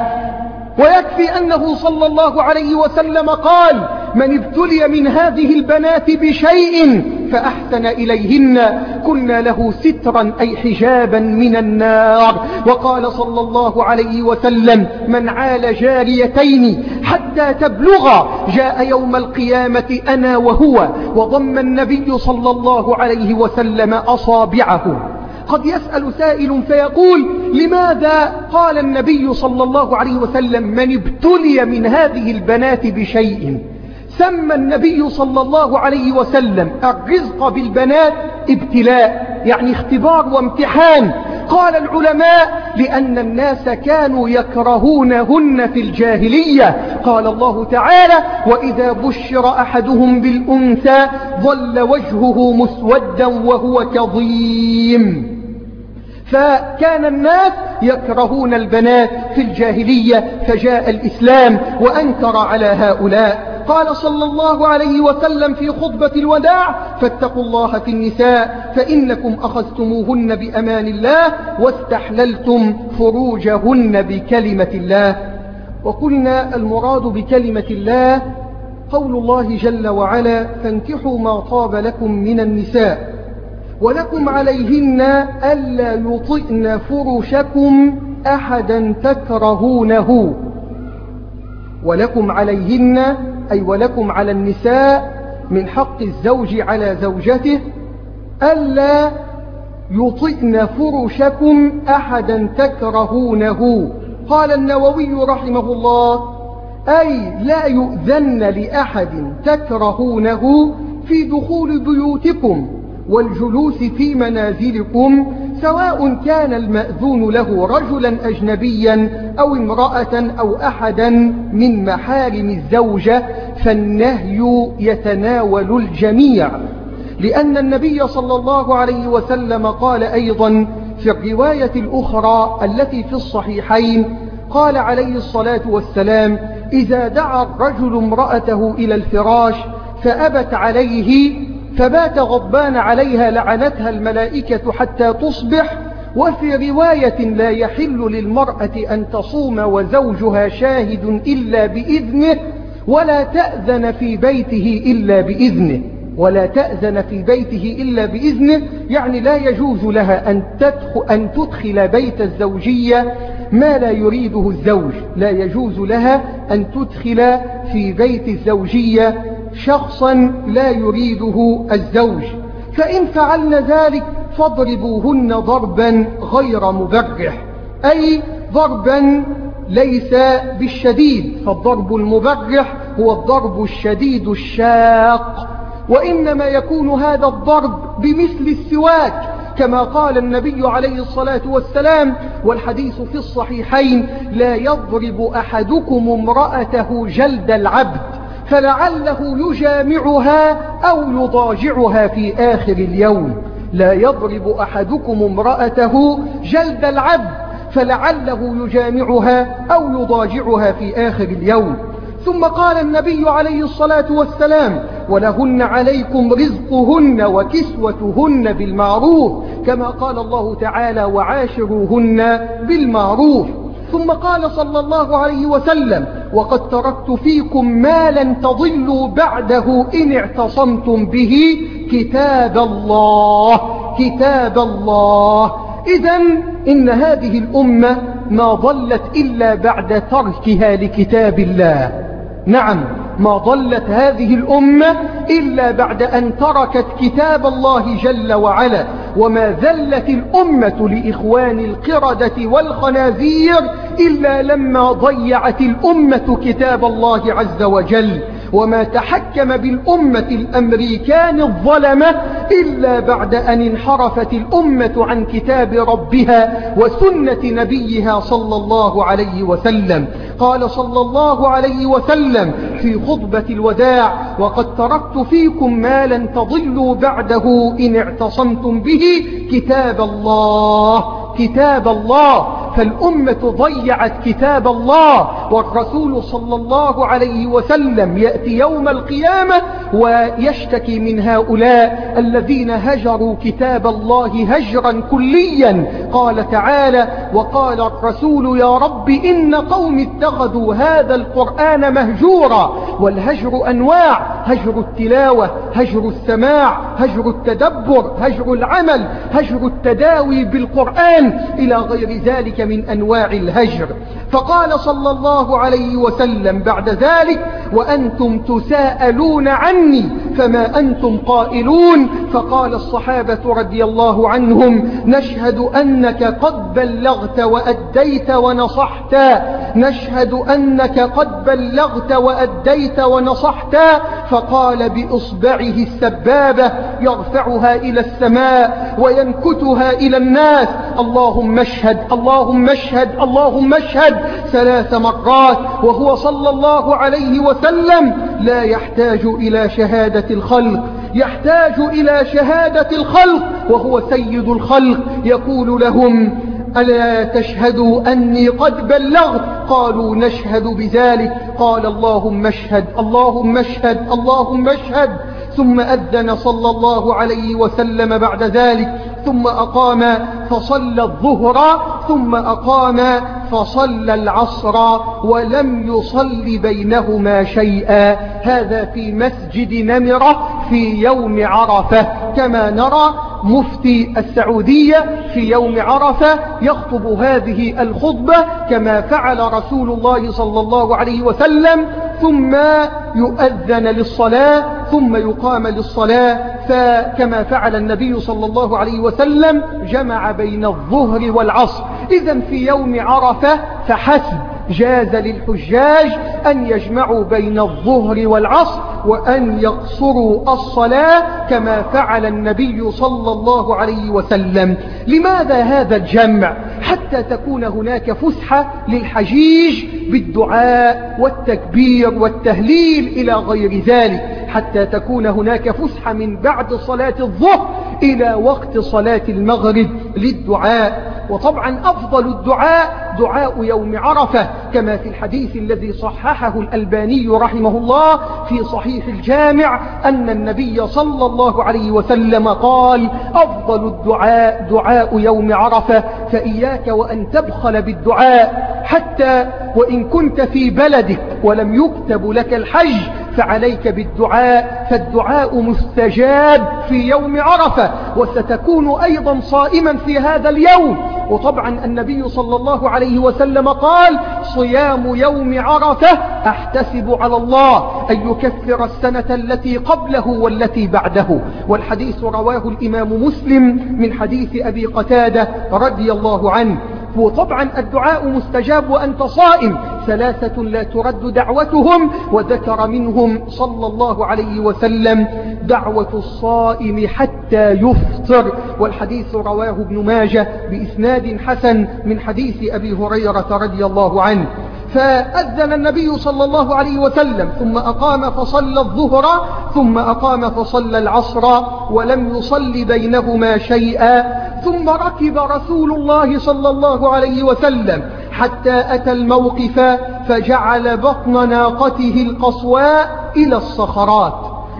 ويكفي أنه صلى الله عليه وسلم قال: من ابتلي من هذه البنات بشيء فأحسن إليهن كنا له سترا أي حجابا من النار. وقال صلى الله عليه وسلم: من عال جاريتين حتى تبلغا جاء يوم القيامة أنا وهو. وضم النبي صلى الله عليه وسلم أصابعه. قد يسأل سائل فيقول: لماذا قال النبي صلى الله عليه وسلم من ابتلي من هذه البنات بشيء؟ سمى النبي صلى الله عليه وسلم الرزق بالبنات ابتلاء، يعني اختبار وامتحان. قال العلماء: لأن الناس كانوا يكرهونهن في الجاهلية. قال الله تعالى: وإذا بشر أحدهم بالأنثى ظل وجهه مسودا وهو كظيم. فكان الناس يكرهون البنات في الجاهلية، فجاء الإسلام وأنكر على هؤلاء. وقال صلى الله عليه وسلم في خطبة الوداع: فاتقوا الله في النساء فإنكم أخذتموهن بأمان الله واستحللتم فروجهن بكلمة الله. وقلنا المراد بكلمة الله قول الله جل وعلا: فانكحوا ما طاب لكم من النساء ولكم عليهن ألا يطئن فرشكم أحدا تكرهونه. ولكم عليهن أي ولكم على النساء من حق الزوج على زوجته ألا يطئن فرشكم أحدا تكرهونه. قال النووي رحمه الله: أي لا يؤذن لأحد تكرهونه في دخول بيوتكم والجلوس في منازلكم، سواء كان المأذون له رجلا أجنبيا أو امرأة أو أحدا من محارم الزوجة، فالنهي يتناول الجميع، لأن النبي صلى الله عليه وسلم قال أيضا في الرواية الأخرى التي في الصحيحين، قال عليه الصلاة والسلام: إذا دعا الرجل امرأته إلى الفراش فأبت عليه فبات غضبان عليها لعنتها الملائكة حتى تصبح. وفي رواية: لا يحل للمرأة أن تصوم وزوجها شاهد إلا بإذنه ولا تأذن في بيته إلا بإذنه. ولا تأذن في بيته إلا بإذنه يعني لا يجوز لها أن تدخل بيت الزوجية ما لا يريده الزوج، لا يجوز لها أن تدخل في بيت الزوجية شخصا لا يريده الزوج. فإن فعلن ذلك فاضربوهن ضربا غير مبرح، أي ضربا ليس بالشديد، فالضرب المبرح هو الضرب الشديد الشاق، وإنما يكون هذا الضرب بمثل السواك، كما قال النبي عليه الصلاة والسلام والحديث في الصحيحين: لا يضرب أحدكم امرأته جلد العبد فلعله يجامعها أو يضاجعها في آخر اليوم. لا يضرب أحدكم امرأته جلد العبد فلعله يجامعها أو يضاجعها في آخر اليوم. ثم قال النبي عليه الصلاة والسلام: ولهن عليكم رزقهن وكسوتهن بالمعروف، كما قال الله تعالى: وعاشروهن بالمعروف. ثم قال صلى الله عليه وسلم: وقد تركت فيكم ما لن تضلوا بعده إن اعتصمتم به كتاب الله. كتاب الله. إذن إن هذه الأمة ما ضلت إلا بعد تركها لكتاب الله. نعم، ما ضلت هذه الأمة إلا بعد أن تركت كتاب الله جل وعلا. وما ذلت الأمة لإخوان القردة والخنازير إلا لما ضيعت الأمة كتاب الله عز وجل. وما تحكم بالأمة الأمريكان الظلمة إلا بعد أن انحرفت الأمة عن كتاب ربها وسنة نبيها صلى الله عليه وسلم. قال صلى الله عليه وسلم في خطبة الوداع: وقد تركت فيكم ما لن تضلوا بعده إن اعتصمتم به كتاب الله. كتاب الله. فالأمة ضيعت كتاب الله، والرسول صلى الله عليه وسلم يأتي يوم القيامة ويشتكي من هؤلاء الذين هجروا كتاب الله هجرا كليا. قال تعالى: وقال الرسول: يا رب إن قوم اتخذوا هذا القرآن مهجورا. والهجر أنواع: هجر التلاوة، هجر السماع، هجر التدبر، هجر العمل، هجر التداوي بالقرآن، إلى غير ذلك من أنواع الهجر. فقال صلى الله عليه وسلم بعد ذلك: وأنتم تساءلون عني فما أنتم قائلون. فقال الصحابة رضي الله عنهم: نشهد أنك قد بلغت وأديت ونصحت. نشهد أنك قد بلغت وأديت ونصحت. فقال بإصبعه السبابة يرفعها إلى السماء وينكتها إلى الناس: اللهم اشهد، اللهم اشهد، اللهم اشهد 3 مرات، وهو صلى الله عليه وسلم لا يحتاج إلى شهادة الخلق، يحتاج إلى شهادة الخلق، وهو سيد الخلق. يقول لهم: ألا تشهدوا أني قد بلغت؟ قالوا نشهد بذلك. قال اللهم اشهد اللهم اشهد اللهم اشهد. ثم أذن صلى الله عليه وسلم بعد ذلك، ثم أقام فصلى الظهر، ثم أقام فصلى العصر، ولم يصل بينهما شيئا. هذا في مسجد نمرة في يوم عرفة، كما نرى مفتي السعودية في يوم عرفة يخطب هذه الخطبة كما فعل رسول الله صلى الله عليه وسلم، ثم يؤذن للصلاة ثم يقام للصلاة، فكما فعل النبي صلى الله عليه وسلم جمع بين الظهر والعصر. إذن في يوم عرفة فحسب جاز للحجاج أن يجمعوا بين الظهر والعصر وأن يقصروا الصلاة كما فعل النبي صلى الله عليه وسلم. لماذا هذا الجمع؟ حتى تكون هناك فسحة للحجيج بالدعاء والتكبير والتهليل إلى غير ذلك، حتى تكون هناك فسحة من بعد صلاة الظهر إلى وقت صلاة المغرب للدعاء. وطبعا أفضل الدعاء دعاء يوم عرفة، كما في الحديث الذي صححه الألباني رحمه الله في صحيح الجامع أن النبي صلى الله عليه وسلم قال: أفضل الدعاء دعاء يوم عرفة، فإياك وأن تبخل بالدعاء، حتى وإن كنت في بلدك ولم يكتب لك الحج فعليك بالدعاء، فالدعاء مستجاب في يوم عرفة، وستكون أيضا صائما في هذا اليوم. وطبعا النبي صلى الله عليه وسلم قال: صيام يوم عرفة أحتسب على الله أن يكفر السنة التي قبله والتي بعده. والحديث رواه الإمام مسلم من حديث أبي قتادة رضي الله عنه. وطبعا الدعاء مستجاب وأنت صائم. 3 لا ترد دعوتهم، وذكر منهم صلى الله عليه وسلم دعوة الصائم حتى يفطر، والحديث رواه ابن ماجه بإسناد حسن من حديث أبي هريرة رضي الله عنه. فأذن النبي صلى الله عليه وسلم ثم أقام فصلى الظهر ثم أقام فصلى العصر ولم يصل بينهما شيئا. ثم ركب رسول الله صلى الله عليه وسلم حتى أتى الموقف فجعل بطن ناقته القصواء إلى الصخرات.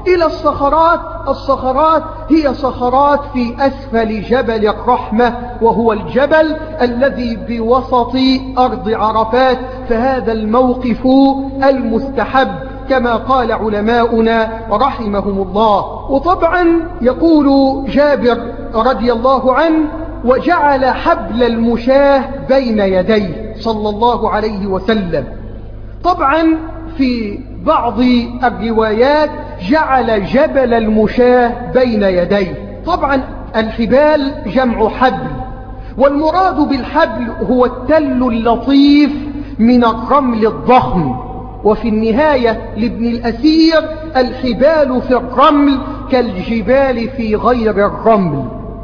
الصخرات هي صخرات في أسفل جبل الرحمة، وهو الجبل الذي بوسط أرض عرفات، فهذا الموقف المستحب كما قال علماؤنا رحمهم الله. وطبعا يقول جابر رضي الله عنه: وجعل حبل المشاه بين يديه صلى الله عليه وسلم. طبعا في بعض الروايات جعل جبل المشاه بين يديه. طبعا الحبال جمع حبل، والمراد بالحبل هو التل اللطيف من الرمل الضخم. وفي النهاية لابن الأثير: الحبال في الرمل كالجبال في غير الرمل.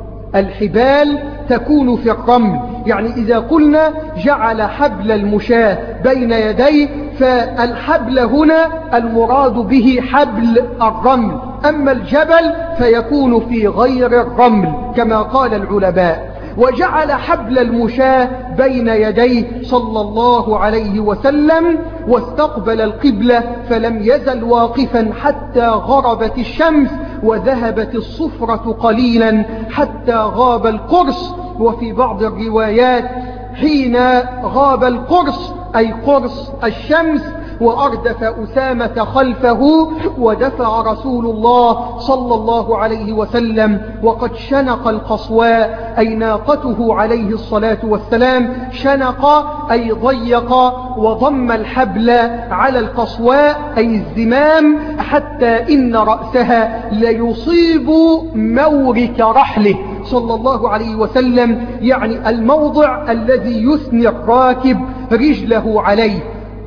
الحبال تكون في الرمل، يعني إذا قلنا جعل حبل المشاة بين يديه فالحبل هنا المراد به حبل الرمل، أما الجبل فيكون في غير الرمل كما قال العلماء. وجعل حبل المشاة بين يديه صلى الله عليه وسلم، واستقبل القبلة فلم يزل واقفا حتى غربت الشمس وذهبت الصفرة قليلا حتى غاب القرص. وفي بعض الروايات حين غاب القرص أي قرص الشمس، وأردف أسامة خلفه، ودفع رسول الله صلى الله عليه وسلم وقد شنق القصواء أي ناقته عليه الصلاة والسلام. شنق أي ضيق، وضم الحبل على القصواء أي الزمام، حتى إن رأسها ليصيب مورك رحله صلى الله عليه وسلم، يعني الموضع الذي يثني الراكب رجله عليه،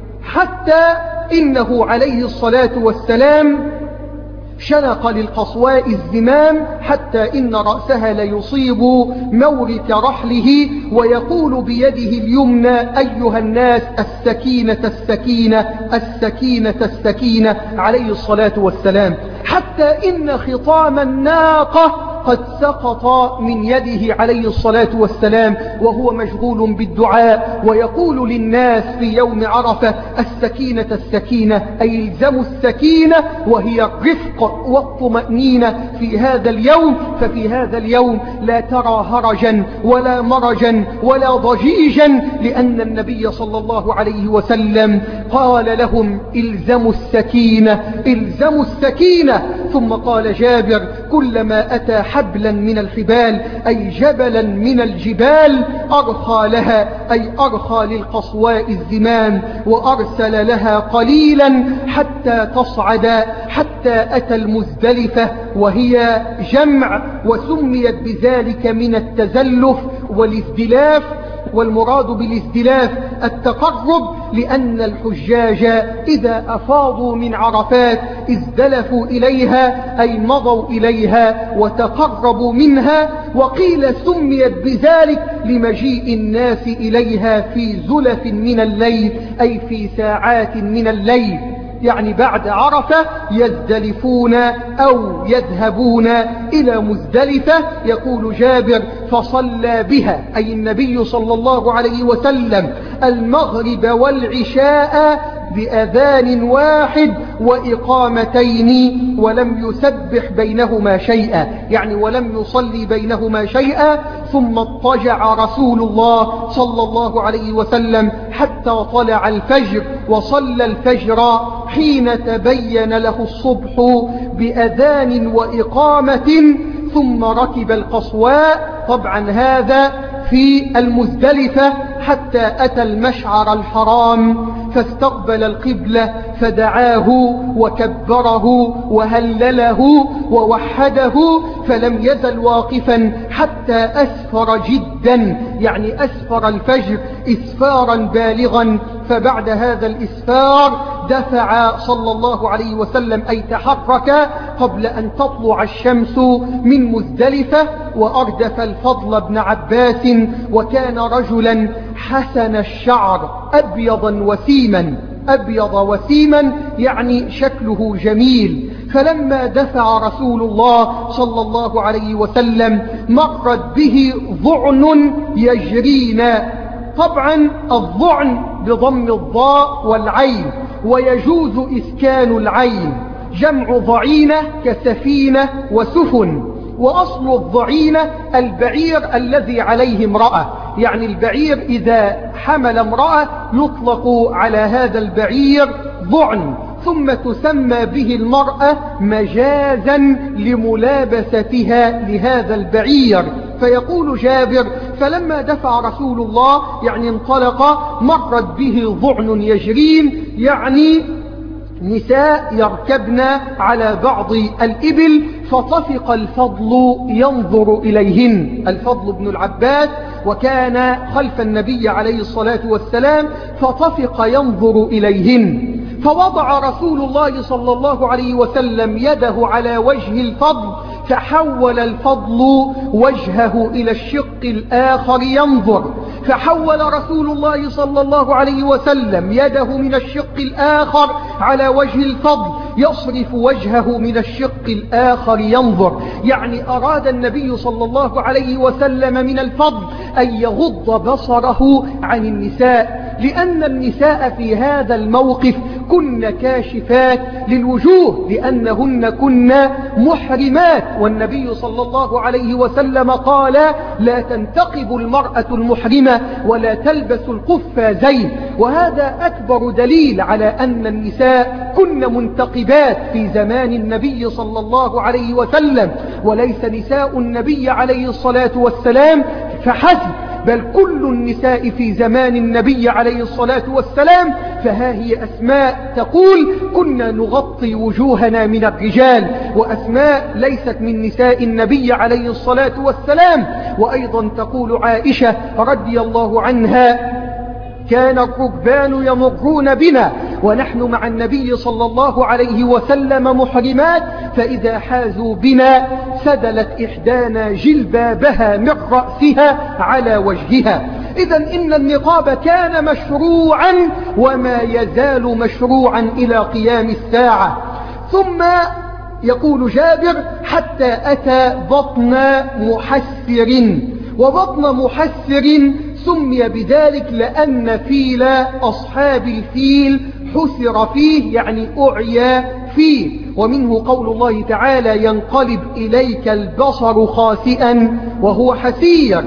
حتى إنه عليه الصلاة والسلام شنق للقصواء الزمام حتى إن رأسها ليصيب مورك رحله، ويقول بيده اليمنى: أيها الناس السكينة السكينة السكينة السكينة عليه الصلاة والسلام، حتى إن خطام الناقة قد سقط من يده عليه الصلاة والسلام وهو مشغول بالدعاء، ويقول للناس في يوم عرفة: السكينة السكينة، أي الزموا السكينة وهي الرفق والطمأنينة في هذا اليوم. ففي هذا اليوم لا ترى هرجا ولا مرجا ولا ضجيجا، لأن النبي صلى الله عليه وسلم قال لهم: الزموا السكينة، الزموا السكينة. ثم قال جابر: كلما أتى حبلا من الحبال، أي جبلا من الجبال، أرخى لها، أي أرخى للقصواء الزمام، وأرسل لها قليلا حتى تصعد، حتى أتى المزدلفة، وهي جمع، وسميت بذلك من التزلف والازدلاف. والمراد بالازدلاف التقرب، لأن الحجاج إذا أفاضوا من عرفات ازدلفوا إليها، أي مضوا إليها وتقربوا منها. وقيل سميت بذلك لمجيء الناس إليها في زلف من الليل، أي في ساعات من الليل، يعني بعد عرفة يزدلفون أو يذهبون إلى مزدلفة. يقول جابر: فصلى بها، أي النبي صلى الله عليه وسلم، المغرب والعشاء بأذان واحد وإقامتين، ولم يسبح بينهما شيئا، يعني ولم يصلي بينهما شيئا. ثم اضطجع رسول الله صلى الله عليه وسلم حتى طلع الفجر، وصلى الفجر حين تبين له الصبح بأذان وإقامة، ثم ركب القصواء. طبعا هذا في المزدلفة، حتى أتى المشعر الحرام فاستقبل القبلة، فدعاه وكبره وهلله ووحده، فلم يزل واقفا حتى أسفر جدا، يعني أسفر الفجر إسفارا بالغا. فبعد هذا الإسفار دفع صلى الله عليه وسلم، أي تحرك قبل أن تطلع الشمس من مزدلفة، وأردف الفضل بن عباس، وكان رجلا حسن الشعر أبيضا وسيما، أبيض وسيما، يعني شكله جميل. فلما دفع رسول الله صلى الله عليه وسلم مرت به ضعن يجرين. طبعا الضعن بضم الضاء والعين، ويجوز إسكان العين، جمع ضعينة كسفينة وسفن. وأصل الضعينة البعير الذي عليه امرأة، يعني البعير إذا حمل امرأة يطلق على هذا البعير ضعن، ثم تسمى به المرأة مجازا لملابستها لهذا البعير. فيقول جابر: فلما دفع رسول الله، يعني انطلق، مرت به ضعن يجرين، يعني نساء يركبن على بعض الإبل، فطفق الفضل ينظر إليهن، الفضل بن العباس، وكان خلف النبي عليه الصلاة والسلام، فطفق ينظر إليهن. فوضع رسول الله صلى الله عليه وسلم يده على وجه الفضل، فحول الفضل وجهه إلى الشق الآخر ينظر، فحول رسول الله صلى الله عليه وسلم يده من الشق الآخر على وجه الفضل، يصرف وجهه من الشق الآخر ينظر، يعني أراد النبي صلى الله عليه وسلم من الفضل أن يغض بصره عن النساء، لأن النساء في هذا الموقف كن كاشفات للوجوه، لأنهن كن محرمات، والنبي صلى الله عليه وسلم قال: لا تنتقب المرأة المحرمة ولا تلبس القفازين. وهذا أكبر دليل على أن النساء كن منتقبات في زمان النبي صلى الله عليه وسلم، وليس نساء النبي عليه الصلاة والسلام فحسب، بل كل النساء في زمان النبي عليه الصلاة والسلام. فها هي أسماء تقول: كنا نغطي وجوهنا من الرجال، وأسماء ليست من نساء النبي عليه الصلاة والسلام. وأيضا تقول عائشة رضي الله عنها: كان الركبان يمرون بنا ونحن مع النبي صلى الله عليه وسلم محرمات، فإذا حازوا بنا سدلت إحدانا جلبابها من رأسها على وجهها. إذن إن النقاب كان مشروعا وما يزال مشروعا إلى قيام الساعة. ثم يقول جابر حتى أتى بطن محسر، وبطن محسر سمي بذلك لأن فيل أصحاب الفيل حسر فيه، يعني أعيا فيه. ومنه قول الله تعالى ينقلب إليك البصر خاسئا وهو حسير.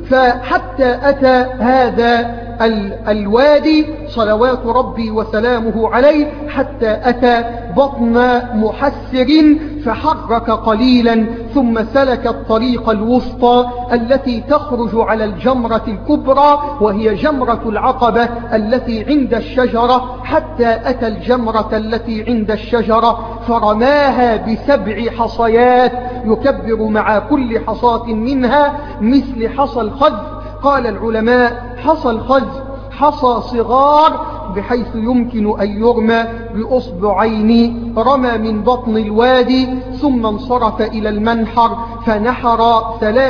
فحتى أتى هذا الوادي صلوات ربي وسلامه عليه، حتى أتى بطن محسر فحرك قليلا، ثم سلك الطريق الوسطى التي تخرج على الجمرة الكبرى وهي جمرة العقبة التي عند الشجرة، حتى أتى الجمرة التي عند الشجرة فرماها ب7 حصيات يكبر مع كل حصاة منها مثل حصى الخذ. قال العلماء حصى الخذ حصى صغار بحيث يمكن أن يرمى بأصبعين. رمى من بطن الوادي ثم انصرف إلى المنحر فنحر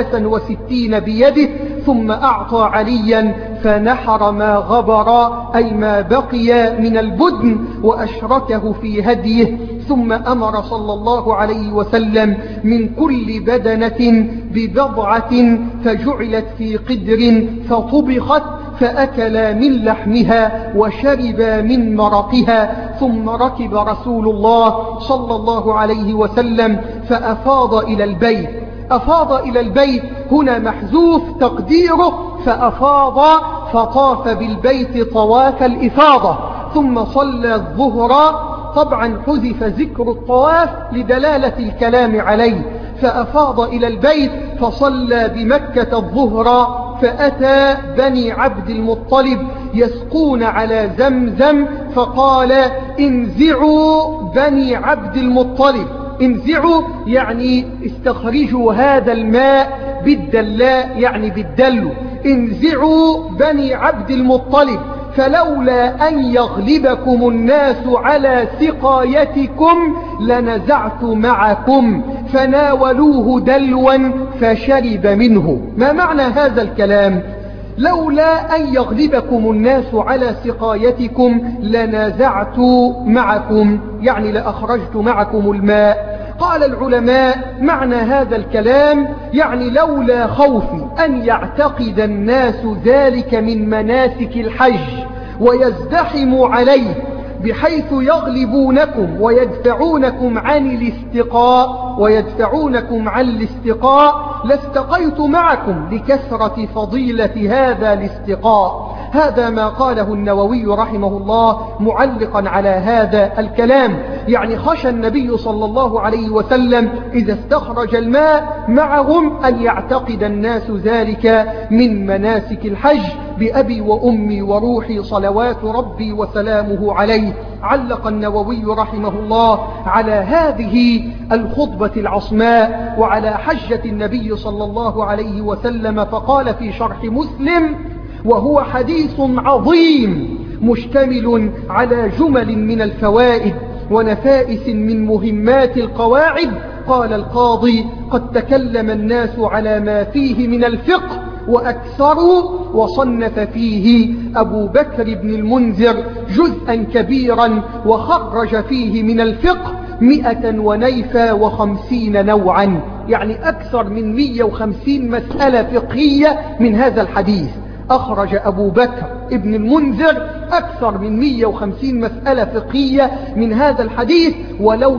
63 بيده، ثم أعطى عليا فنحر ما غبر أي ما بقي من البدن وأشركه في هديه. ثم أمر صلى الله عليه وسلم من كل بدنة ببضعة فجعلت في قدر فطبخت، فأكلا من لحمها وشربا من مرقها. ثم ركب رسول الله صلى الله عليه وسلم فأفاض إلى البيت. أفاض إلى البيت هنا محذوف تقديره فأفاض، فطاف بالبيت طواف الإفاضة، ثم صلى الظهر. طبعا حذف ذكر الطواف لدلالة الكلام عليه. فأفاض إلى البيت فصلى بمكة الظهر، فأتى بني عبد المطلب يسقون على زمزم فقال انزعوا بني عبد المطلب. انزعوا يعني استخرجوا هذا الماء بالدلاء يعني بالدلو. انزعوا بني عبد المطلب فلولا أن يغلبكم الناس على سقايتكم لنزعت معكم، فناولوه دلوا فشرب منه. ما معنى هذا الكلام؟ لولا أن يغلبكم الناس على سقايتكم لنزعت معكم، يعني لأخرجت معكم الماء. قال العلماء معنى هذا الكلام يعني لولا خوفي أن يعتقد الناس ذلك من مناسك الحج ويزدحموا عليه بحيث يغلبونكم ويدفعونكم عن الاستقاء لاستقيت معكم لكثرة فضيلة هذا الاستقاء. هذا ما قاله النووي رحمه الله معلقا على هذا الكلام، يعني خشى النبي صلى الله عليه وسلم إذا استخرج الماء معهم أن يعتقد الناس ذلك من مناسك الحج. بأبي وأمي وروحي صلوات ربي وسلامه عليه. علق النووي رحمه الله على هذه الخطبة العصماء وعلى حجة النبي صلى الله عليه وسلم فقال في شرح مسلم: وهو حديث عظيم مشتمل على جمل من الفوائد ونفائس من مهمات القواعد. قال القاضي: قد تكلم الناس على ما فيه من الفقه وأكثروا، وصنف فيه أبو بكر بن المنذر جزءا كبيرا وخرج فيه من الفقه 150 نوعا، يعني أكثر من 150 مسألة فقهية من هذا الحديث. أخرج أبو بكر ابن المنذر أكثر من 150 مسألة فقهية من هذا الحديث، ولو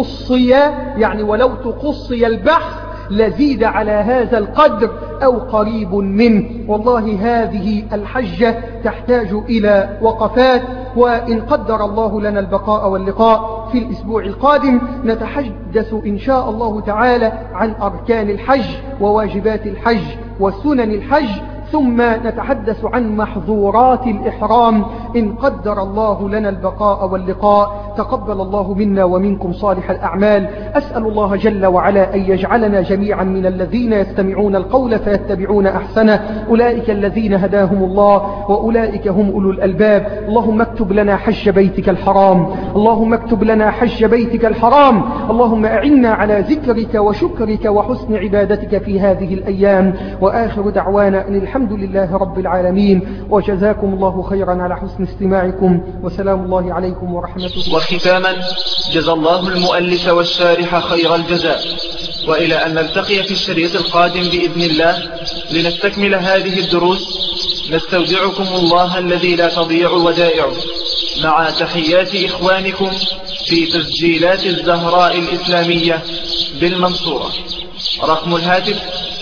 تقصي البحث لزيد على هذا القدر أو قريب منه. والله هذه الحجة تحتاج إلى وقفات، وإن قدر الله لنا البقاء واللقاء في الأسبوع القادم نتحدث إن شاء الله تعالى عن أركان الحج وواجبات الحج وسنن الحج، ثم نتحدث عن محظورات الإحرام إن قدر الله لنا البقاء واللقاء. تقبل الله منا ومنكم صالح الأعمال. أسأل الله جل وعلا أن يجعلنا جميعا من الذين يستمعون القول فيتبعون أحسنه، أولئك الذين هداهم الله وأولئك هم أولو الألباب. اللهم اكتب لنا حج بيتك الحرام، اللهم اكتب لنا حج بيتك الحرام، اللهم أعنا على ذكرك وشكرك وحسن عبادتك في هذه الأيام. وآخر دعوانا أن الحمد لله رب العالمين، وجزاكم الله خيرا على حسن استماعكم، وسلام الله عليكم ورحمته. وختاما جزى الله المؤلف والشارح خير الجزاء، وإلى أن نلتقي في الشريط القادم بإذن الله لنستكمل هذه الدروس، نستودعكم الله الذي لا تضيع ودائعه، مع تحيات إخوانكم في تسجيلات الزهراء الإسلامية بالمنصورة. رقم الهاتف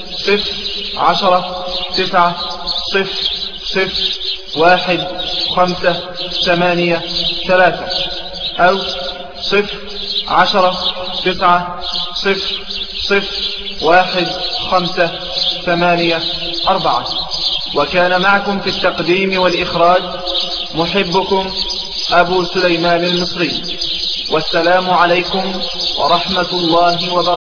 010-9-0-0-1-5-8-3 أو 010-9-0-0-1-5-8-4. وكان معكم في التقديم والإخراج محبكم أبو سليمان المصري. والسلام عليكم ورحمة الله وبركاته.